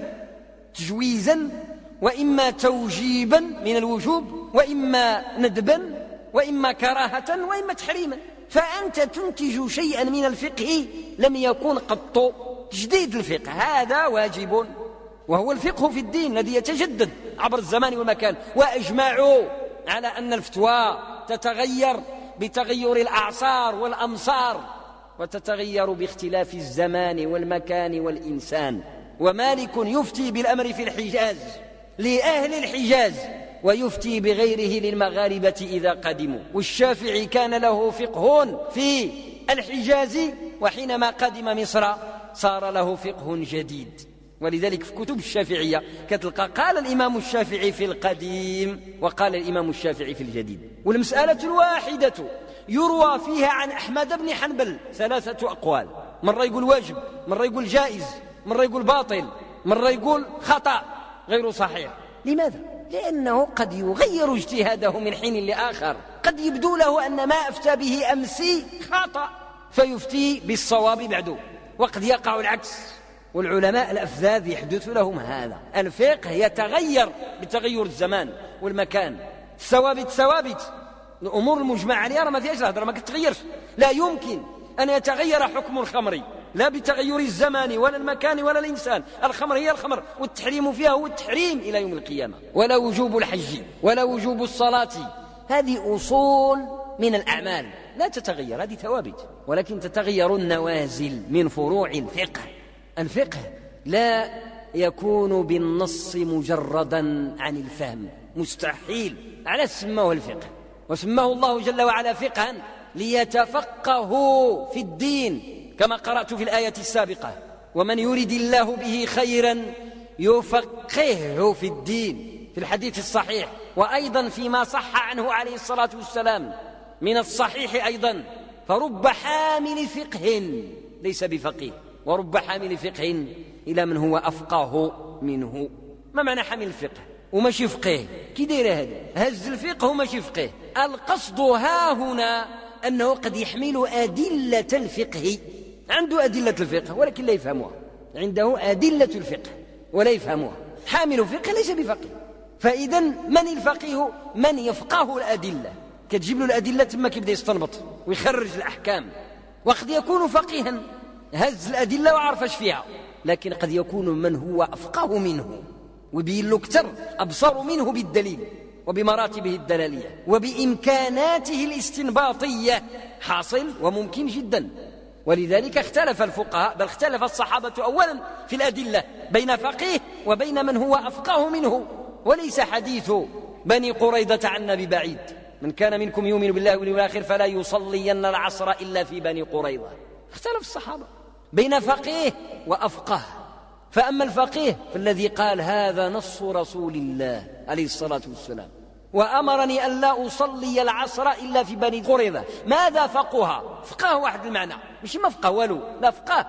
B: تجويزا، وإما توجيبا من الوجوب، وإما ندبا، وإما كراهة، وإما تحريما. فأنت تنتج شيئا من الفقه لم يكن قط. تجديد الفقه هذا واجب، وهو الفقه في الدين الذي يتجدد عبر الزمان والمكان. وأجمعوا على أن الفتوى تتغير بتغير الأعصار والأمصار، وتتغير باختلاف الزمان والمكان والإنسان. ومالك يفتي بالأمر في الحجاز لأهل الحجاز، ويفتي بغيره للمغاربة إذا قدموا. والشافعي كان له فقه في الحجاز، وحينما قدم مصر صار له فقه جديد. ولذلك في كتب الشافعية كتلقى قال الإمام الشافعي في القديم وقال الإمام الشافعي في الجديد. والمسألة الواحدة يروى فيها عن أحمد بن حنبل 3 أقوال، مرة يقول واجب، مرة يقول جائز، مرة يقول باطل، مرة يقول خطأ غير صحيح. لماذا؟ لأنه قد يغير اجتهاده من حين لآخر، قد يبدو له أن ما أفتى به أمسي خطأ فيفتي بالصواب بعده، وقد يقع العكس. والعلماء الأفذاذ يحدث لهم هذا. الفقه يتغير بتغير الزمان والمكان. ثوابت الأمور المجمع عليها ما فيهاش هذا، ما كتغيرش. لا يمكن أن يتغير حكم الخمر لا بتغير الزمان ولا المكان ولا الإنسان. الخمر هي الخمر، والتحريم فيها هو التحريم إلى يوم القيامة. ولا وجوب الحج ولا وجوب الصلاة، هذه أصول من الأعمال لا تتغير، هذه ثوابت، ولكن تتغير النوازل من فروع الفقه. الفقه لا يكون بالنص مجردا عن الفهم، مستحيل. على سماه الفقه، وسماه الله جل وعلا فقها ليتفقهوا في الدين، كما قرأت في الآية السابقة: ومن يريد الله به خيرا يفقهه في الدين، في الحديث الصحيح. وأيضا فيما صح عنه عليه الصلاة والسلام من الصحيح أيضا: فرب حامل فقه ليس بفقيه، ورب حامل فقه إلى من هو أفقه منه. ما معنى حامل الفقه وماشي فقيه؟ كي داير هذا؟ هز الفقه وماشي فقيه. القصد ها هنا أنه قد يحمل أدلة الفقه، عنده أدلة الفقه ولكن لا يفهمها، عنده أدلة الفقه ولا يفهمها. حامل فقه ليس بفقيه. فإذا من الفقيه؟ من يفقه الأدلة، كتجيب له الأدلة ثم كيبدا يستنبط ويخرج الأحكام. وقد يكون فقيها هز الأدلة وعرفش فيها، لكن قد يكون من هو أفقه منه وبين له أكثر، أبصر منه بالدليل وبمراتبه الدلالية وبإمكاناته الاستنباطية، حاصل وممكن جدا. ولذلك اختلف الفقهاء، بل اختلف الصحابة أولا في الأدلة بين فقيه وبين من هو أفقه منه. وليس حديث بني قريظة عنا ببعيد: من كان منكم يؤمن بالله واليوم الآخر فلا يصلين العصر إلا في بني قريظة. اختلف الصحابة بين فقيه وأفقه. فأما الفقيه فالذي قال هذا نص رسول الله عليه الصلاة والسلام وأمرني أن لا أصلي العصر إلا في بني قريظة. ماذا فقها؟ فقه واحد المعنى، مش ما فقه والو، لا فقه.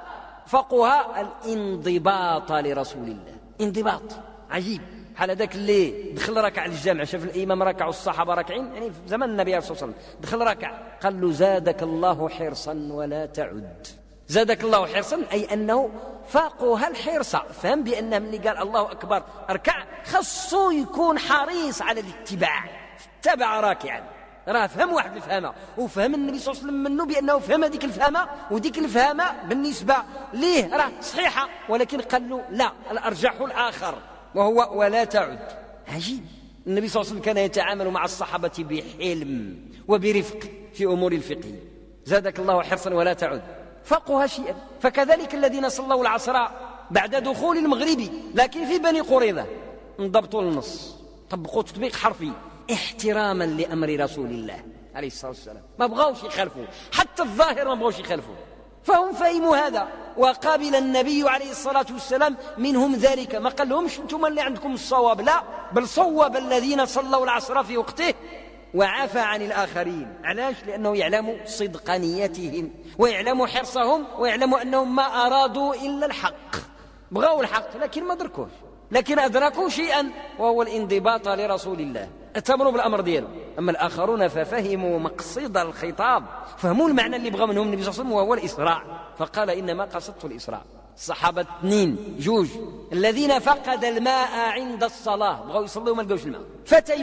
B: فقها الانضباط لرسول الله، انضباط عجيب. حال ذاك اللي دخل ركع للجامع، شاف الإمام ركع والصحابة راكعين، يعني في زمن النبي عليه الصلاة والسلام، دخل ركع قال له: زادك الله حرصا ولا تعد. زادك الله حرصا أي أنه فاقها الحرص، فهم بأنه من قال الله أكبر أركع خصو يكون حريص على الاتباع، اتبع راكعا. راه فهم واحد الفهمة، وفهم النبي صلى الله عليه وسلم منه بأنه فهم هذيك الفهمة، وديك الفهمة بالنسبة ليه راه صحيحة، ولكن قال له لا، الأرجح الآخر وهو ولا تعد. عجيب. النبي صلى الله عليه وسلم كان يتعامل مع الصحابة بحلم وبرفق في أمور الفقه. زادك الله حرصا ولا تعد، فقها شيئا. فكذلك الذين صلوا العصر بعد دخول المغربي، لكن في بني قريظة انضبطوا النص، طبقوا تطبيق حرفي احتراما لأمر رسول الله عليه الصلاة والسلام، ما بغاوش يخالفوا، حتى الظاهر ما بغاوش يخالفوا، فهم فهموا هذا، وقابل النبي عليه الصلاة والسلام منهم ذلك، ما قال لهمش انتم اللي عندكم الصواب، لا، بل صوب الذين صلوا العصر في وقته وعفى عن الآخرين. علاش؟ لأنه يعلم صدق نيتهم ويعلم حرصهم ويعلم أنهم ما أرادوا إلا الحق، بغوا الحق لكن ما دركوش، لكن أدركوا شيئا وهو الانضباط لرسول الله، اتمروا بالأمر دياله. أما الآخرون ففهموا مقصد الخطاب، فهموا المعنى اللي بغى منهم النبي صلى الله عليه وسلم وهو الإسراع، فقال إنما قصدت الإسراع. الصحابة 2 الذين فقد الماء عند الصلاة، بغوا يصلوا ما لقوش الماء،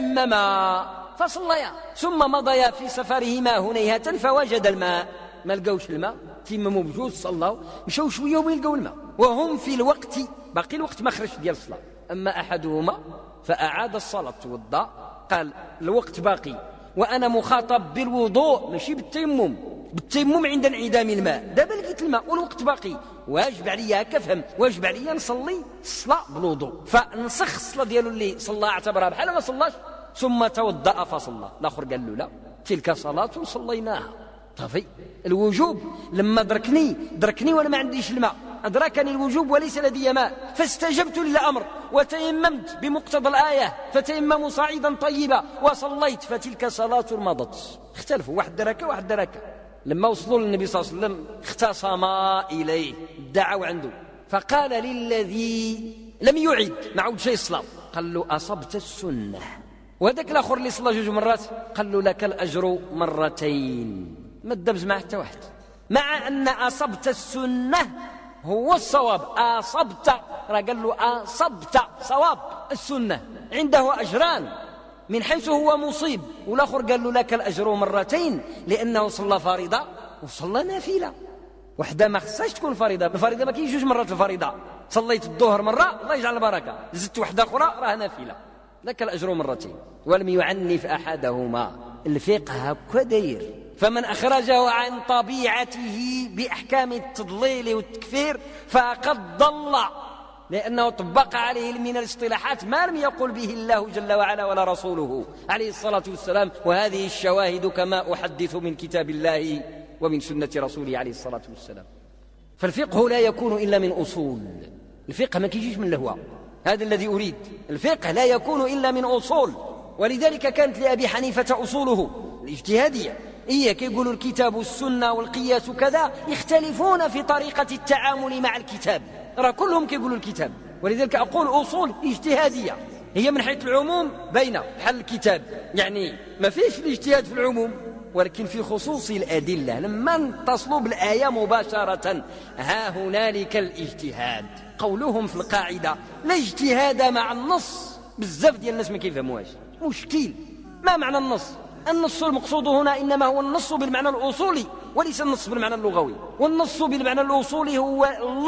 B: فتيمما فصليا، ثم مضيا في سفرهما هنيهة فوجد الماء، ما لقوش الماء، تيمموا بجوز صلوا، مشوا شوية ويلقوا الماء وهم في الوقت، باقي الوقت ما خرج ديال الصلاة. أما أحدهما فأعاد الصلاة توضأ، قال الوقت باقي وأنا مخاطب بالوضوء ماشي بالتيمم عند انعدام الماء، دابا لقيت الماء والوقت باقي، واجب عليا هكا فهم، واجب عليا نصلي الصلاة بالوضوء، فنسخ الصلاة ديالو اللي صلى اعتبرها بحال ما صلاش، ثم توضأ فصلى. الآخر قال له لا، تلك صلاة صليناها. طفي الوجوب لما دركني وأنا ما عنديش الماء، أدركني الوجوب وليس لدي ماء، فاستجبت للأمر وتيممت بمقتضى الآية، فتيمموا صعيدا طيبا وصليت، فتلك صلاة مضت. اختلفوا، واحد دركة. لما وصلوا للنبي صلى الله عليه وسلم اختصما إليه، ادعوا عنده، فقال للذي لم يعد ما عود شيء الصلاة، قال له أصبت السنة. وهذاك الآخر اللي صلى 2 مرات قال له لك الأجر 2، ما تدبز مع حتى واحد، مع أن أصبت السنة هو الصواب، أصبت راه قال له أصبت صواب السنة، عنده أجران من حيث هو مصيب، والآخر قال له لك الأجر 2 لأنه صلى فريضة وصلى نافلة، وحده ما خصهاش تكون فريضة، الفريضة ما كاينش 2 مرات الفريضة، صليت الظهر مرة الله يجعل البركة، زدت وحده أخرى راه نافلة، لك الأجر 2 ولم يعنف أحدهما. الفقه هكا داير، فمن أخرجه عن طبيعته بأحكام التضليل والتكفير فقد ضل، لأنه طبق عليه من الاصطلاحات ما لم يقل به الله جل وعلا ولا رسوله عليه الصلاة والسلام، وهذه الشواهد كما أحدث من كتاب الله ومن سنة رسوله عليه الصلاة والسلام. فالفقه لا يكون إلا من أصول، الفقه ما كيجيش من الهوى، هذا الذي أريد، الفقه لا يكون إلا من أصول. ولذلك كانت لأبي حنيفة أصوله الاجتهادية، كيقولوا الكتاب والسنة والقياس كذا، يختلفون في طريقة التعامل مع الكتاب، راه كلهم كيقولوا الكتاب، ولذلك أقول أصول اجتهادية، هي من حيث العموم بين حل الكتاب، يعني ما فيش الاجتهاد في العموم، ولكن في خصوص الأدلة لما تصلوا بالآية مباشرة، ها هنالك الاجتهاد. قولهم في القاعدة لا اجتهاد مع النص، بزاف ديال الناس ما كيفهموهاش، مشكل. ما معنى النص؟ النص المقصود هنا إنما هو النص بالمعنى الأصولي وليس النص بالمعنى اللغوي، والنص بالمعنى الأصولي هو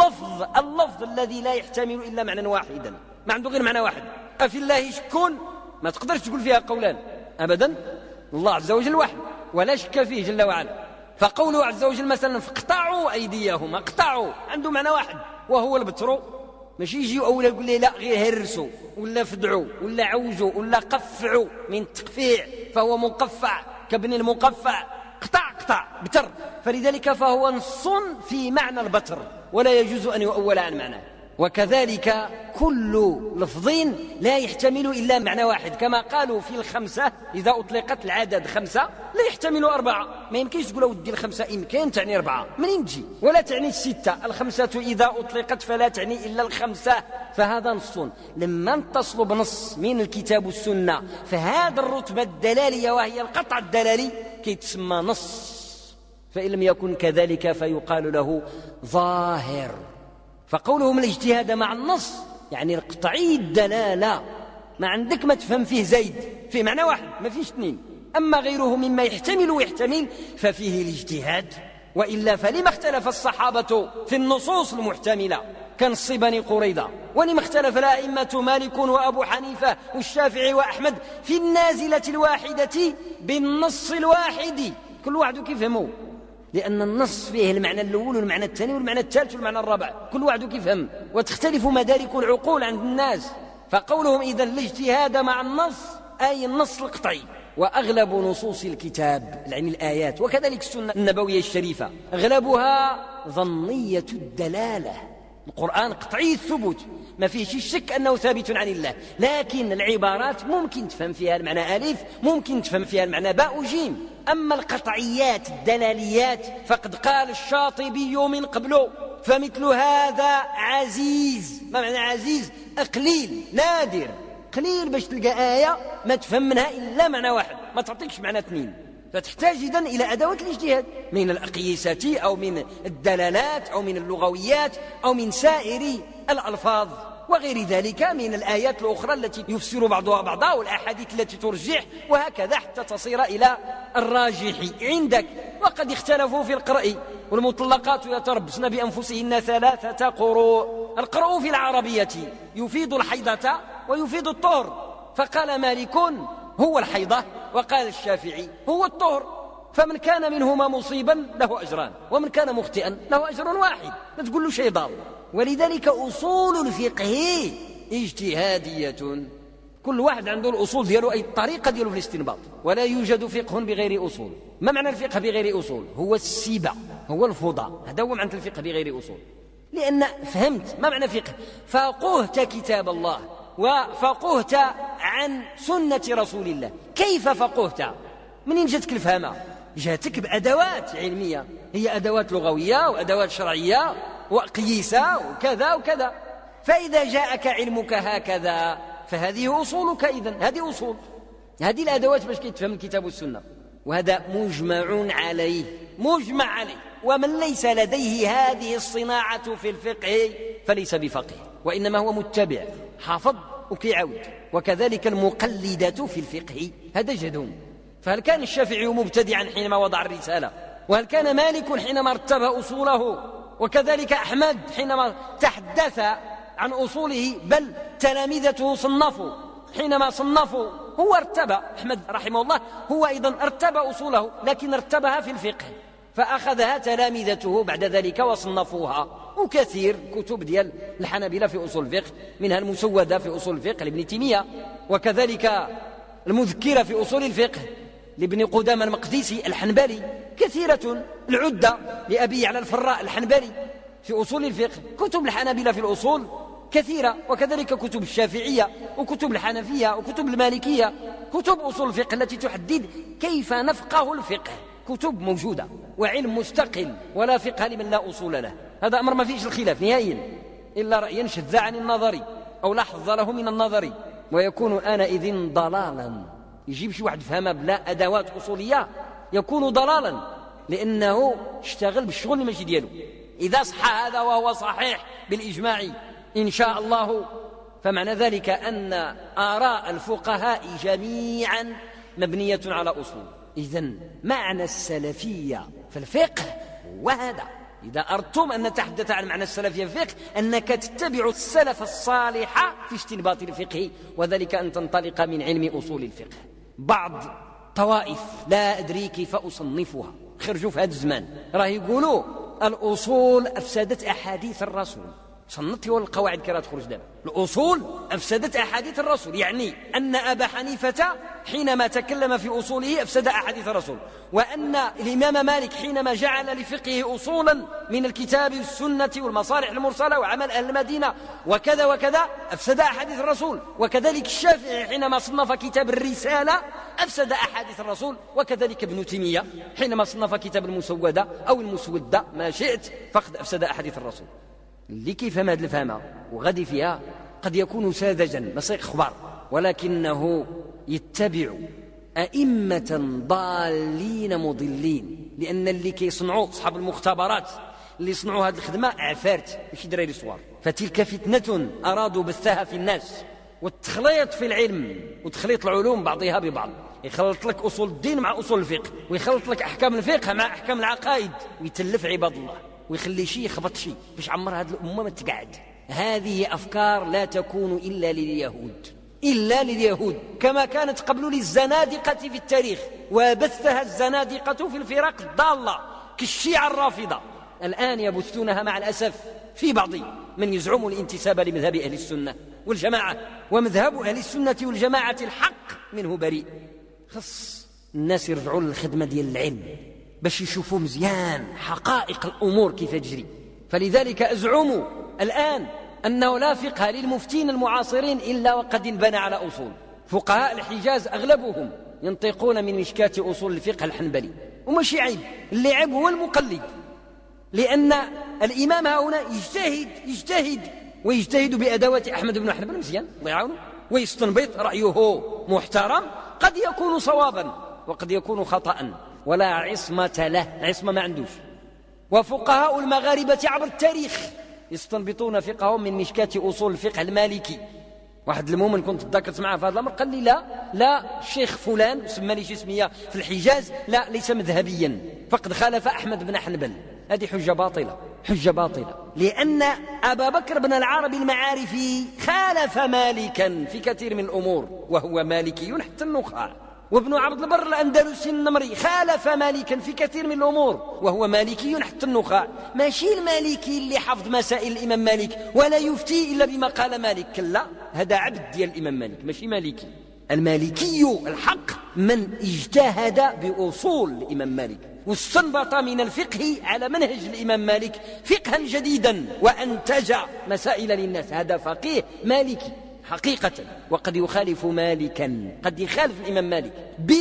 B: اللفظ الذي لا يحتمل إلا معنى واحدا، ما عنده غير معنى واحد. أفي الله شك ما تقدرش تقول فيها قولان أبدا، الله عز وجل واحد ولا شك فيه جل وعلا، فقوله عز وجل مثلا فاقطعوا أيديهم، اقطعوا عنده معنى واحد وهو البتر، ماشي يجي أولا يقول لي لا غير هرسوا ولا فدعوا ولا عوجوا ولا قفعوا من التقفيع، فهو مقفع كابن المقفع، قطع بتر، فلذلك فهو نص في معنى البتر ولا يجوز أن يؤول عن معناه. وكذلك كل لفظ لا يحتمل إلا معنى واحد، كما قالوا في الخمسة إذا أطلقت العدد 5 لا يحتمل 4، ما يمكنش تقول ودي 5 يمكن تعني 4 منين تجي، ولا تعني 6، 5 إذا أطلقت فلا تعني إلا 5، فهذا نص. لما اتصلوا بنص من الكتاب والسنة فهذا الرتبة الدلالية وهي القطع الدلالي كيتسمى نص، فإن لم يكن كذلك فيقال له ظاهر. فقولهم الاجتهاد مع النص يعني القطعي الدلالة، ما عندك ما تفهم فيه زيد، فيه معنى واحد ما فيش 2، أما غيره مما يحتمل ويحتمل ففيه الاجتهاد. وإلا فلما اختلف الصحابة في النصوص المحتملة كنص بني قريظة، ولما اختلف الأئمة مالك وأبو حنيفة والشافعي وأحمد في النازلة الواحدة بالنص الواحد، كل واحد كيفهمه، لأن النص فيه المعنى الأول والمعنى الثاني والمعنى الثالث والمعنى الرابع، كل واحد كيفهم، وتختلف مدارك العقول عند الناس. فقولهم إذن الاجتهاد مع النص أي النص القطعي. وأغلب نصوص الكتاب يعني الآيات وكذلك السنة النبوية الشريفة أغلبها ظنية الدلالة. القرآن قطعي الثبوت، ما فيه شك أنه ثابت عن الله، لكن العبارات ممكن تفهم فيها المعنى ألف، ممكن تفهم فيها المعنى باء وجيم. أما القطعيات الدلاليات فقد قال الشاطبي من قبله: فمثل هذا عزيز. ما معنى عزيز؟ قليل، نادر، قليل باش تلقى آية ما تفهم منها إلا معنى واحد، ما تعطيكش معنى اثنين، فتحتاج إذن إلى أدوات الاجتهاد من الأقيسة أو من الدلالات أو من اللغويات أو من سائر الألفاظ وغير ذلك من الآيات الأخرى التي يفسر بعضها بعضا والأحاديث التي ترجح، وهكذا حتى تصير إلى الراجح عندك. وقد اختلفوا في القرء، والمطلقات يتربصن بأنفسهن 3 قروء. القرء في العربية يفيد الحيضة ويفيد الطهر، فقال مالك هو الحيضة، وقال الشافعي هو الطهر. فمن كان منهما مصيبا له أجران، ومن كان مخطئا له أجر واحد، لا تقول له شيء ضال. ولذلك أصول الفقه اجتهادية، كل واحد عنده الأصول دياله، أي الطريقة دياله في الاستنباط، ولا يوجد فقه بغير أصول. ما معنى الفقه بغير أصول؟ هو السبع، هو الفضاء، هذا هو معنى الفقه بغير أصول. لأن فهمت ما معنى فقه، فقهت كتاب الله وفقهت عن سنة رسول الله. كيف فقهت؟ منين جاتك الفهمة؟ جاتك بأدوات علمية، هي أدوات لغوية وأدوات شرعية وقياسة وكذا وكذا. فإذا جاءك علمك هكذا فهذه أصولك. إذن هذه أصول، هذه الأدوات باش تفهم الكتاب والسنة، وهذا مجمع عليه، مجمع عليه. ومن ليس لديه هذه الصناعة في الفقه فليس بفقه، وإنما هو متبع حافظ وكيعود. وكذلك المقلدة في الفقه هذا جدهم. فهل كان الشافعي مبتدعا حينما وضع الرسالة؟ وهل كان مالك حينما ارتب أصوله؟ وكذلك أحمد حينما تحدث عن أصوله، بل تلامذته صنفوا حينما صنفوا، هو ارتب أحمد رحمه الله، هو أيضا ارتب أصوله، لكن ارتبها في الفقه، فأخذها تلامذته بعد ذلك وصنفوها. وكثير كتب ديال الحنابلة في أصول الفقه، منها المسودة في أصول الفقه لابن تيمية، وكذلك المذكرة في أصول الفقه لابن قدامة المقدسي الحنبلي، كثيرة العدة لأبي على الفراء الحنبلي في أصول الفقه. كتب الحنابلة في الأصول كثيرة، وكذلك كتب الشافعية وكتب الحنفية وكتب المالكية، كتب أصول الفقه التي تحدد كيف نفقه الفقه، كتب موجودة وعلم مستقل، ولا فقه لمن لا أصول له. هذا أمر ما فيش الخلاف نهائيا، إلا رأيا شذ عن النظري أو لا حظ له من النظري، ويكون آنئذ ضلالا. يجيب شي واحد فهمه بلا أدوات أصولية يكون ضلالا، لأنه اشتغل بالشغل اللي ماشي دياله. إذا صح هذا وهو صحيح بالإجماع إن شاء الله، فمعنى ذلك أن آراء الفقهاء جميعا مبنية على أصول. إذن معنى السلفية في الفقه وهذا، إذا أردتم أن نتحدث عن معنى السلفية في الفقه أنك تتبع السلف الصالح في استنباط الفقه، وذلك أن تنطلق من علم أصول الفقه. بعض طوائف لا أدري كيف أصنفها خرجوا في هذا الزمان، راه يقولوا الأصول أفسدت أحاديث الرسول. صنتي والقواعد كرات تخرج دابا. الأصول أفسدت أحاديث الرسول، يعني أن أبا حنيفة حينما تكلم في أصوله أفسد أحاديث الرسول، وأن الإمام مالك حينما جعل لفقهه أصولا من الكتاب والسنة والمصالح المرسلة وعمل أهل المدينة وكذا وكذا أفسد أحاديث الرسول. وكذلك الشافعي حينما صنف كتاب الرسالة أفسد أحاديث الرسول، وكذلك ابن تيمية حينما صنف كتاب المسودة أو المسودة ما شئت فقد أفسد أحاديث الرسول. اللي كيفهم هذه الفهمة وغادي فيها قد يكون ساذجا مسيق أخبار، ولكنه يتبع أئمة ضالين مضلين، لأن اللي كيصنعوا أصحاب المختبرات اللي يصنعوا هذه الخدمة عفارت ماشي دراري صوار. فتلك فتنة أرادوا بثها في الناس، والتخليط في العلم وتخليط العلوم بعضها ببعض، يخلط لك أصول الدين مع أصول الفقه، ويخلط لك أحكام الفقه مع أحكام العقائد، ويتلف عباد الله ويخلي شيء يخبط شيء باش عمر هذه الأمة ما تقعد. هذه أفكار لا تكون إلا لليهود، إلا لليهود، كما كانت قبل للزنادقة في التاريخ، وبثها الزنادقة في الفرق الضالة، كالشيعة الرافضة الآن يبثونها مع الأسف في بعض من يزعم الانتساب لمذهب أهل السنة والجماعة، ومذهب أهل السنة والجماعة الحق منه بريء. خص الناس يرجعوا للخدمة ديال العلم باش يشوفوا مزيان حقائق الأمور كيف تجري. فلذلك أزعم الآن أنه لا فقه للمفتين المعاصرين إلا وقد انبنى على أصول. فقهاء الحجاز أغلبهم ينطقون من مشكاة أصول الفقه الحنبلي، وماشي عيب، اللي عيب هو المقلد، لأن الإمام هنا ويجتهد بأدوات أحمد بن حنبل مزيان الله يعاونه، ويستنبط رأيه محترم، قد يكون صوابا وقد يكون خطأ، ولا عصمة له، عصمة ما عندوش. وفقهاء المغاربة عبر التاريخ يستنبطون فقههم من مشكاة أصول الفقه المالكي. واحد المؤمن كنت تذكرت معه في هذا الأمر قال لي لا الشيخ فلان سمى لي شي سمية في الحجاز لا ليس مذهبيا فقد خالف أحمد بن حنبل. هذه حجة باطلة، لأن أبا بكر بن العربي المعارفي خالف مالكا في كثير من الأمور وهو مالكي حتى النخاع، وابن عبد البر الأندلسي النمري خالف مالكا في كثير من الأمور وهو مالكي حتى النخاع. ماشي المالكي اللي حفظ مسائل الإمام مالك ولا يفتي إلا بما قال مالك، كلا هذا عبد ديال الإمام مالك ماشي مالكي. المالكي الحق من اجتهد بأصول الإمام مالك واستنبط من الفقه على منهج الإمام مالك فقها جديدا وأنتج مسائل للناس، هذا فقيه مالكي حقيقة. وقد يخالف مالكا، قد يخالف الإمام مالك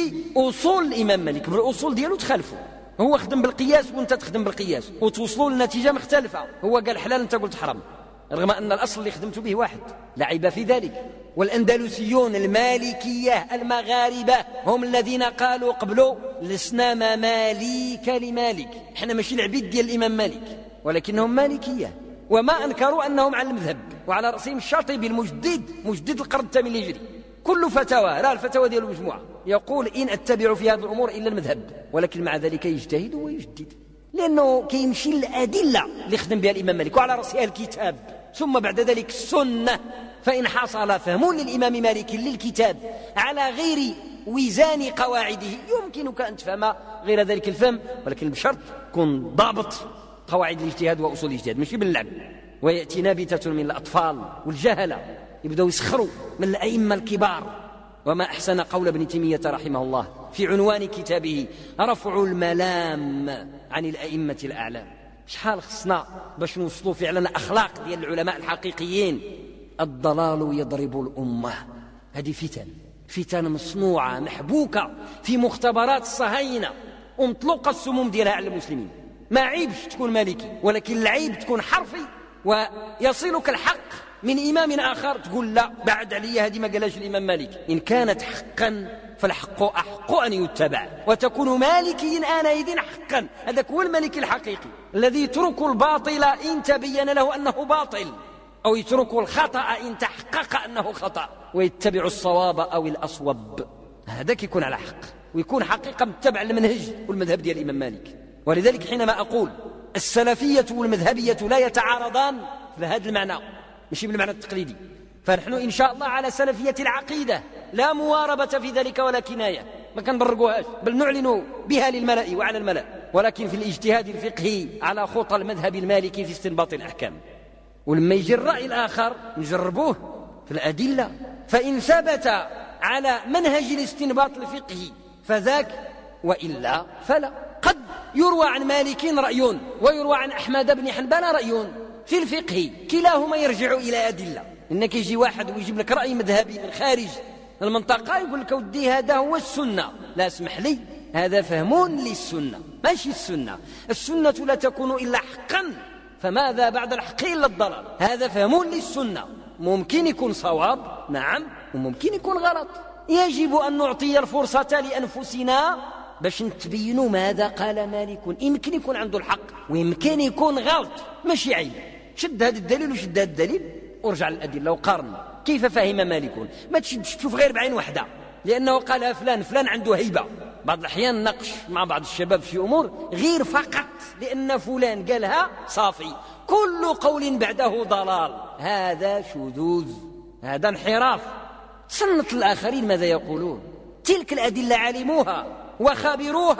B: بأصول الإمام مالك، بالأصول ديالو تخالفوا، هو خدم بالقياس وانت تخدم بالقياس وتوصلوا لنتيجة مختلفة، هو قال حلال انت قلت حرام، رغم أن الأصل اللي خدمت به واحد، لا عيب في ذلك. والأندلسيون المالكية المغاربة هم الذين قالوا قبلوا لسنا مماليك لمالك، احنا ماشي العبيد ديال الإمام مالك ولكنهم مالكية، وما أنكروا أنهم على المذهب، وعلى رأسهم الشاطبي المجدد القرن الثامن الهجري. كل فتوى الفتوى ديال المجموعة يقول إن أتبع في هذه الأمور إلا المذهب، ولكن مع ذلك يجتهد ويجدد، لأنه كيمشي الأدلة اللي خدم بها الإمام مالك وعلى رأسها الكتاب، ثم بعد ذلك السنة. فإن حصل فهم للإمام مالك للكتاب على غير وزان قواعده يمكنك أن تفهم غير ذلك الفهم، ولكن بشرط كن ضابط قواعد الاجتهاد وأصول الاجتهاد ماشي باللعب. ويأتي نابتة من الأطفال والجهلة يبدأوا يسخروا من الأئمة الكبار. وما أحسن قول ابن تيمية رحمه الله في عنوان كتابه رفع الملام عن الأئمة الأعلام. شحال خصنا باش نوصلوا فعلا أخلاق ديال العلماء الحقيقيين. الضلال يضرب الأمة، هذه فتن مصنوعة محبوكة في مختبرات الصهاينة ومطلوقة السموم ديالها على المسلمين. ما عيبش تكون مالكي، ولكن العيب تكون حرفي ويصلك الحق من إمام آخر تقول لا بعد علي هذه ما قالش الإمام مالك. إن كانت حقا فالحق أحق أن يتبع، وتكون مالكي آنئذ حقا. هذا هو الملك الحقيقي الذي يترك الباطل إن تبين له أنه باطل، أو يترك الخطأ إن تحقق أنه خطأ، ويتبع الصواب أو الأصوب. هذا يكون على حق ويكون حقيقة متبع المنهج والمذهب ديال الإمام مالك. ولذلك حينما أقول السلفية والمذهبية لا يتعارضان بهذا المعنى مش بالمعنى التقليدي، فنحن إن شاء الله على سلفية العقيدة، لا مواربة في ذلك ولا كناية، ما كنبرقوهاش، بل نعلن بها للملأ وعلى الملأ، ولكن في الاجتهاد الفقهي على خطى المذهب المالكي في استنباط الأحكام. ولما يجي الرأي الآخر نجربوه في الأدلة، فإن ثبت على منهج الاستنباط الفقهي فذاك، وإلا فلا. قد يروى عن مالك رأي ويروى عن أحمد بن حنبل رأي في الفقه، كلاهما يرجع إلى أدلة. إنك يجي واحد ويجيب لك رأي مذهبي من خارج المنطقة يقول لك ودي هذا هو السنة، لا اسمح لي، هذا فهم للسنة ماشي السنة. السنة لا تكون إلا حقا، فماذا بعد الحق إلا الضلال. هذا فهم للسنة، ممكن يكون صواب نعم وممكن يكون غلط. يجب أن نعطي الفرصة لأنفسنا باش نتبينوا ماذا قال مالك. يمكن يكون عنده الحق ويمكن يكون غلط، ماشي عيب. شد هذا الدليل وشد هذا الدليل وارجع للأدلة وقارن كيف فهم مالك. ما تشدش تشوف غير بعين واحدة لأنه قال فلان عنده هيبة. بعض الأحيان نقش مع بعض الشباب في أمور غير فقط لأن فلان قالها صافي، كل قول بعده ضلال، هذا شذوذ، هذا انحراف. سنة الآخرين ماذا يقولون؟ تلك الأدلة علموها وخبروها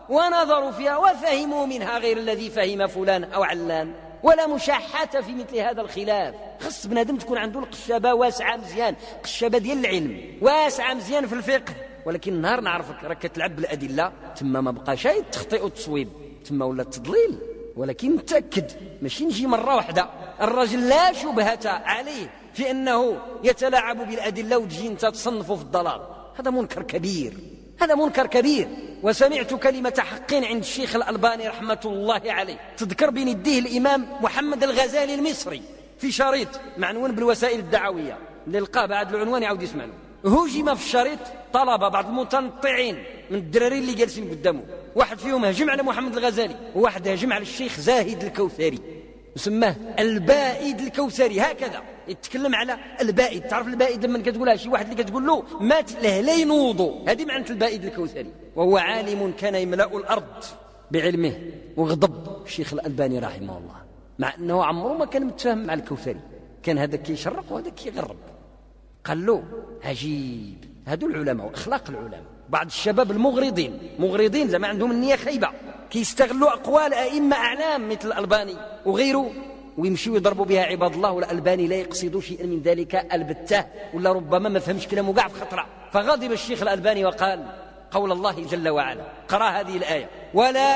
B: ونظروا فيها وفهموا منها غير الذي فهم فلان أو علان، ولا مشاحة في مثل هذا الخلاف. خص بنادم تكون عنده القشابة واسعة مزيان، قشابة ديال العلم واسعة مزيان في الفقه، ولكن النهار نعرفك راك كتلعب بالأدلة تما ما بقى شيء التخطئ والتصويب تما ولا التضليل. ولكن تأكد ماشي نجي مرة واحدة الرجل لا شبهة عليه في أنه يتلاعب بالأدلة وتجي انت تصنفه في الضلال. هذا منكر كبير، هذا منكر كبير. وسمعت كلمة حق عند الشيخ الألباني رحمة الله عليه تذكر بين يديه الإمام محمد الغزالي المصري في شريط معنون بالوسائل الدعوية اللي لقاه بعد العنوان يعود يسمع له. هجم في الشريط طلبة بعض المتنطعين من الدراري اللي جالسين قدامه، واحد فيهم هجم على محمد الغزالي وواحد هجم على الشيخ زاهد الكوثري وسماه البائد الكوثري. هكذا يتكلم على البائد. تعرف البائد لما كتقولها شي واحد اللي كتقول له مات له لا ينوضوا، هذه معنى البائد الكوثري. وهو عالم كان يملأ الأرض بعلمه. وغضب الشيخ الألباني رحمه الله مع أنه عمره ما كان متفاهم مع الكوثري، كان هذا كيشرق وهذا كيغرب. قال له عجيب هادو العلماء وأخلاق العلماء. بعض الشباب المغرضين زعما عندهم النية خيبة كيستغلوا أقوال أئمة أعلام مثل الألباني وغيره ويمشيوا يضربوا بها عباد الله، والألباني لا يقصد شيئا من ذلك البتة، ولا ربما ما فهمش كلامه قاع في خطرة. فغضب الشيخ الألباني وقال قول الله جل وعلا، قرأ هذه الآية: ولا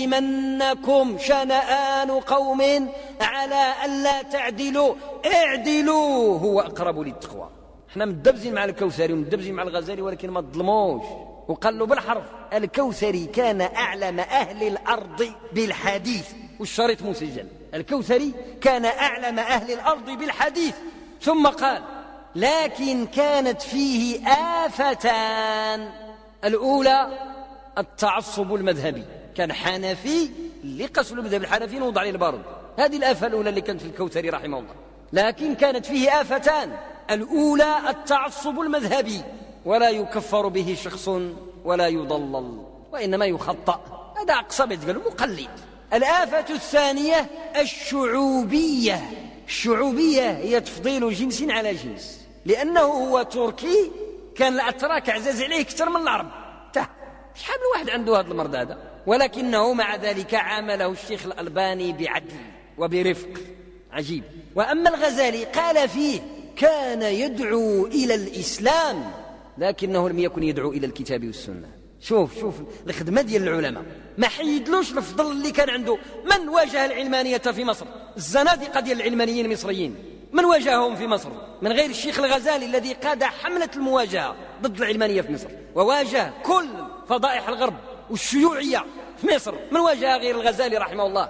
B: يجرمنكم شنآن قوم على ألا تعدلوا اعدلوا هو أقرب للتقوى. احنا مدبزين مع الكوثري ومدبزين مع الغزالي ولكن ما تظلموش. وقال له بالحرف الكوثري كان أعلم أهل الأرض بالحديث، والشريط مسجل. الكوثري كان أعلم أهل الأرض بالحديث. ثم قال لكن كانت فيه آفتان: الأولى التعصب المذهبي، كان حنفي اللي قسوا المذهب الحنفي نوضع عليه البارود. هذه الآفة الأولى اللي كانت في الكوثري رحمه الله. لكن كانت فيه آفتان: الأولى التعصب المذهبي، ولا يكفر به شخص ولا يضلل وإنما يخطأ، هذا أقصى ما يتقال مقلد. الآفة الثانية الشعوبية. الشعوبية هي تفضيل جنس على جنس، لأنه هو تركي كان الأتراك عزاز عليه أكثر من العرب. شحال من واحد عنده هذا المرض هذا، ولكنه مع ذلك عامله الشيخ الألباني بعدل وبرفق عجيب. وأما الغزالي قال فيه كان يدعو إلى الإسلام لكنه لم يكن يدعو إلى الكتاب والسنة. شوف الخدمة ديال العلماء، ما حيدلوش الفضل اللي كان عنده. من واجه العلمانية في مصر؟ الزنادقة ديال العلمانيين المصريين. من واجههم في مصر من غير الشيخ الغزالي الذي قاد حملة المواجهة ضد العلمانية في مصر، وواجه كل فضائح الغرب والشيوعية في مصر. من واجه غير الغزالي رحمه الله؟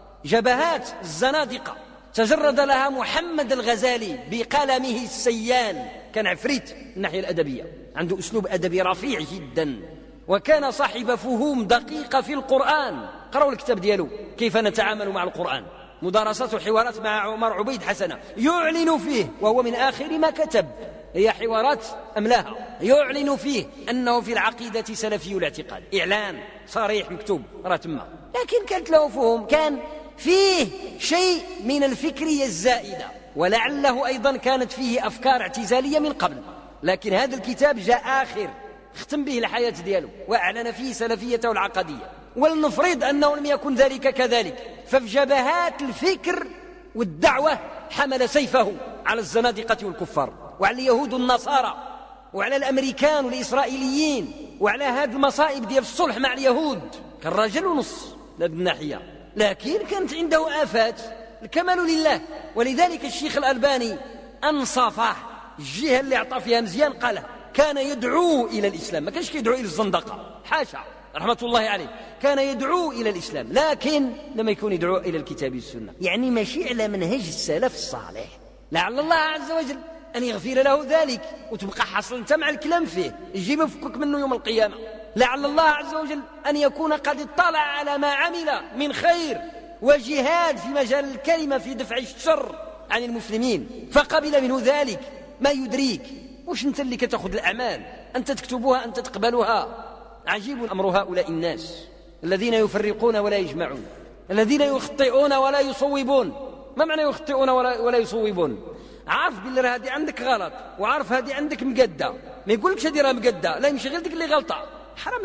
B: جبهات الزنادقة تجرد لها محمد الغزالي بقلمه السيان. كان عفريت من الناحية الأدبية، عنده أسلوب أدبي رفيع جدا، وكان صاحب فهوم دقيقة في القرآن. قرأوا الكتاب ديالو كيف نتعامل مع القرآن، مدارسات وحوارات مع عمر عبيد حسنة، يعلن فيه وهو من آخر ما كتب، هي حوارات أملاها، يعلن فيه أنه في العقيدة سلفي الاعتقاد، إعلان صريح مكتوب راتمة. لكن كانت له فهم، كان فيه شيء من الفكرية الزائدة، ولعله أيضا كانت فيه أفكار اعتزالية من قبل. لكن هذا الكتاب جاء آخر ختم به الحياة دياله وأعلن فيه سلفيته العقدية. ولنفرض أنه لم يكن ذلك كذلك، ففي جبهات الفكر والدعوة حمل سيفه على الزنادقة والكفار، وعلى اليهود والنصارى، وعلى الأمريكان والإسرائيليين، وعلى هذه المصائب ديال الصلح مع اليهود. كان راجل ونص هذه الناحية، لكن كانت عنده آفات. الكمال لله. ولذلك الشيخ الألباني أنصفه الجهة اللي أعطى فيها مزيان، قال كان يدعو إلى الإسلام، ما كانش يدعو إلى الزندقة، حاشا رحمة الله عليه، كان يدعو إلى الإسلام لكن لما يكون يدعو إلى الكتاب والسنة، يعني ماشي على منهج السلف الصالح. لعل الله عز وجل أن يغفر له ذلك وتبقى حصل أنت مع الكلام فيه يجي مفكك منه يوم القيامة. لعل الله عز وجل أن يكون قد اطلع على ما عمل من خير وجهاد في مجال الكلمة في دفع الشر عن المسلمين فقبل منه ذلك. ما يدريك وش أنت اللي كتأخذ الأعمال، أنت تكتبها أنت تقبلها. عجيب أمر هؤلاء الناس الذين يفرقون ولا يجمعون، الذين يخطئون ولا يصوبون. ما معنى يخطئون ولا يصوبون؟ عارف بالله هذه عندك غلط وعارف هذه عندك مقدة، ما يقولكش هذه راه مقدة، لا يمشي غير ديك اللي غلطة. حرام عليك،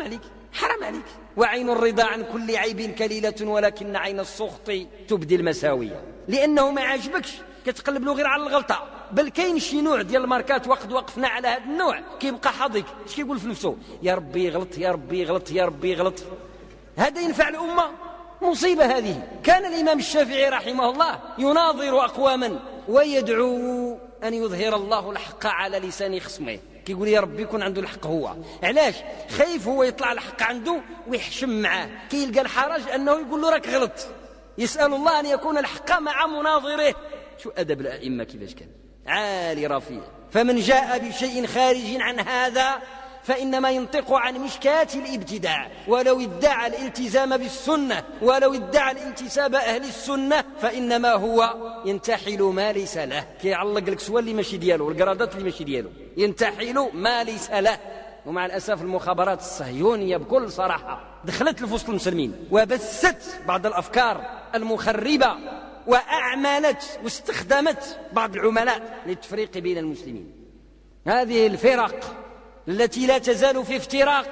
B: حرام عليك. وعين الرضا عن كل عيب كليلة، ولكن عين السخط تبدي المساوية. لأنه ما عجبكش كتقلب له غير على الغلطة. بل كاين شي نوع ديال الماركات وقت وقفنا على هذا النوع كيبقى حاضيك اش كيقول في نفسه؟ يا ربي غلط، يا ربي غلط، يا ربي غلط. هذا ينفع الأمة؟ مصيبة هذه. كان الإمام الشافعي رحمه الله يناظر أقواما ويدعو أن يظهر الله الحق على لسان خصمه. كيقول يا ربي يكون عنده الحق هو. علاش؟ خايف هو يطلع الحق عنده ويحشم معاه، كيلقى الحرج أنه يقول له راك غلط. يسأل الله أن يكون الحق مع مناظره. شو أدب الأئمة كيفاش كان عالي رفيع. فمن جاء بشيء خارج عن هذا فإنما ينطق عن مشكات الابتداع، ولو ادعى الالتزام بالسنة، ولو ادعى الانتساب أهل السنة، فإنما هو ينتحل ما ليس له. كيعلق لك سوال اللي ماشي دياله والقرادات اللي ماشي دياله، ينتحل ما ليس له. ومع الأسف المخابرات الصهيونية بكل صراحة دخلت لفصل المسلمين وبثت بعض الأفكار المخربة، وأعملت واستخدمت بعض العملاء للتفريق بين المسلمين. هذه الفرق التي لا تزال في افتراق،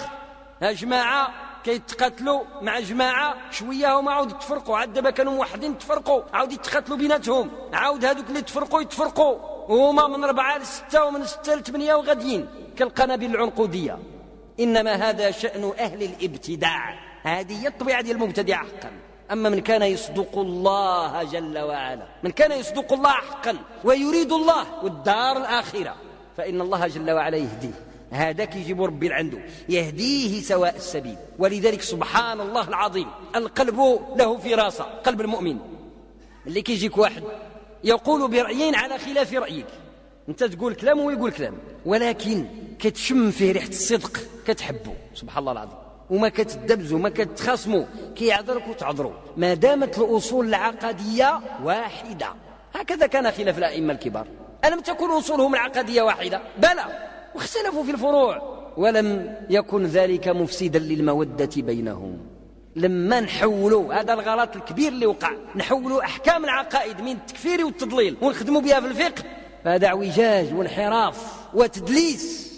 B: جماعة كيتقاتلوا مع جماعة شوية وما عاود يتفرقوا، عاد دابا كانوا موحدين تفرقوا عاود يتقاتلوا بيناتهم، عاود هذوك اللي تفرقوا يتفرقوا، وهما من 4 ل6 ومن 6 ل8 وغاديين كالقنابل العنقودية. إنما هذا شأن أهل الابتداع، هذه هي الطبيعة ديال المبتدع حقا. أما من كان يصدق الله جل وعلا، من كان يصدق الله حقا ويريد الله والدار الآخرة، فإن الله جل وعلا يهديه. هذا كيجيب ربي لعنده يهديه سواء السبيل. ولذلك سبحان الله العظيم القلب له فراسة. قلب المؤمن اللي كيجيك واحد يقول برأيين على خلاف رأيك، انت تقول كلام ويقول كلام، ولكن كتشم فيه ريحة الصدق كتحبه سبحان الله العظيم، وما كتدبزوا ما كتخاصموا، كيعذرك وتعذروا ما دامت الأصول العقدية واحدة. هكذا كان خلاف الأئمة الكبار. ألم تكن أصولهم العقدية واحدة؟ بلى، واختلفوا في الفروع، ولم يكن ذلك مفسدا للمودة بينهم. لما نحولوا هذا الغلط الكبير اللي وقع، نحولوا أحكام العقائد من التكفير والتضليل ونخدموا بها في الفقه، فهذا اعوجاج وانحراف وتدليس.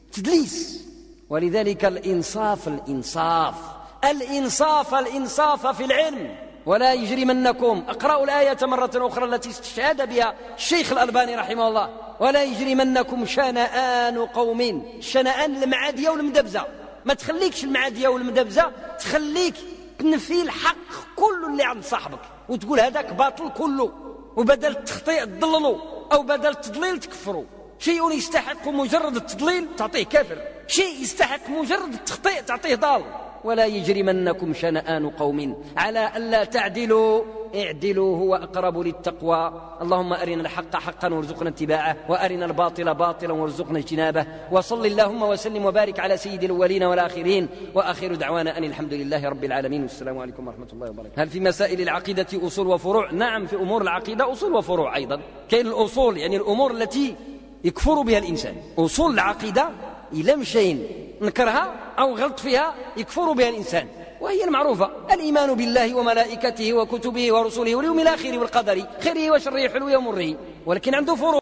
B: ولذلك الإنصاف في العلم. ولا يجرمنكم، أقرأوا الآية مرة أخرى التي استشهد بها الشيخ الألباني رحمه الله، ولا يجرمنكم شنآن قوم. الشنآن المعادية والمدبزة، ما تخليكش المعادية والمدبزة، تخليك تنفي الحق كله اللي عند صاحبك وتقول هذاك باطل كله، وبدل التخطيء تضللوا أو بدل التضليل تكفروا. شيء يستحق مجرد التضليل تعطيه كافر، شيء يستحق مجرد التخطيء تعطيه ضال. ولا يجرمنكم شنآن قوم على ألا تعدلوا اعدلوا هو أقرب للتقوى. اللهم أرنا الحق حقا وارزقنا اتباعه، وأرنا الباطل باطلا وارزقنا اجتنابه. وصل اللهم وسلم وبارك على سيد الأولين والآخرين، وآخر دعوانا أن الحمد لله رب العالمين، والسلام عليكم ورحمة الله وبركاته. هل في مسائل العقيدة أصول وفروع؟ نعم، في أمور العقيدة أصول وفروع أيضا. كاين الأصول يعني الأمور التي يكفر بها الإنسان. أصول العقيدة إلا مشين نكرها أو غلط فيها يكفر بها الإنسان، وهي المعروفة: الإيمان بالله وملائكته وكتبه ورسله واليوم الآخر والقدر خيره وشره حلوه ومره. ولكن عنده فروع.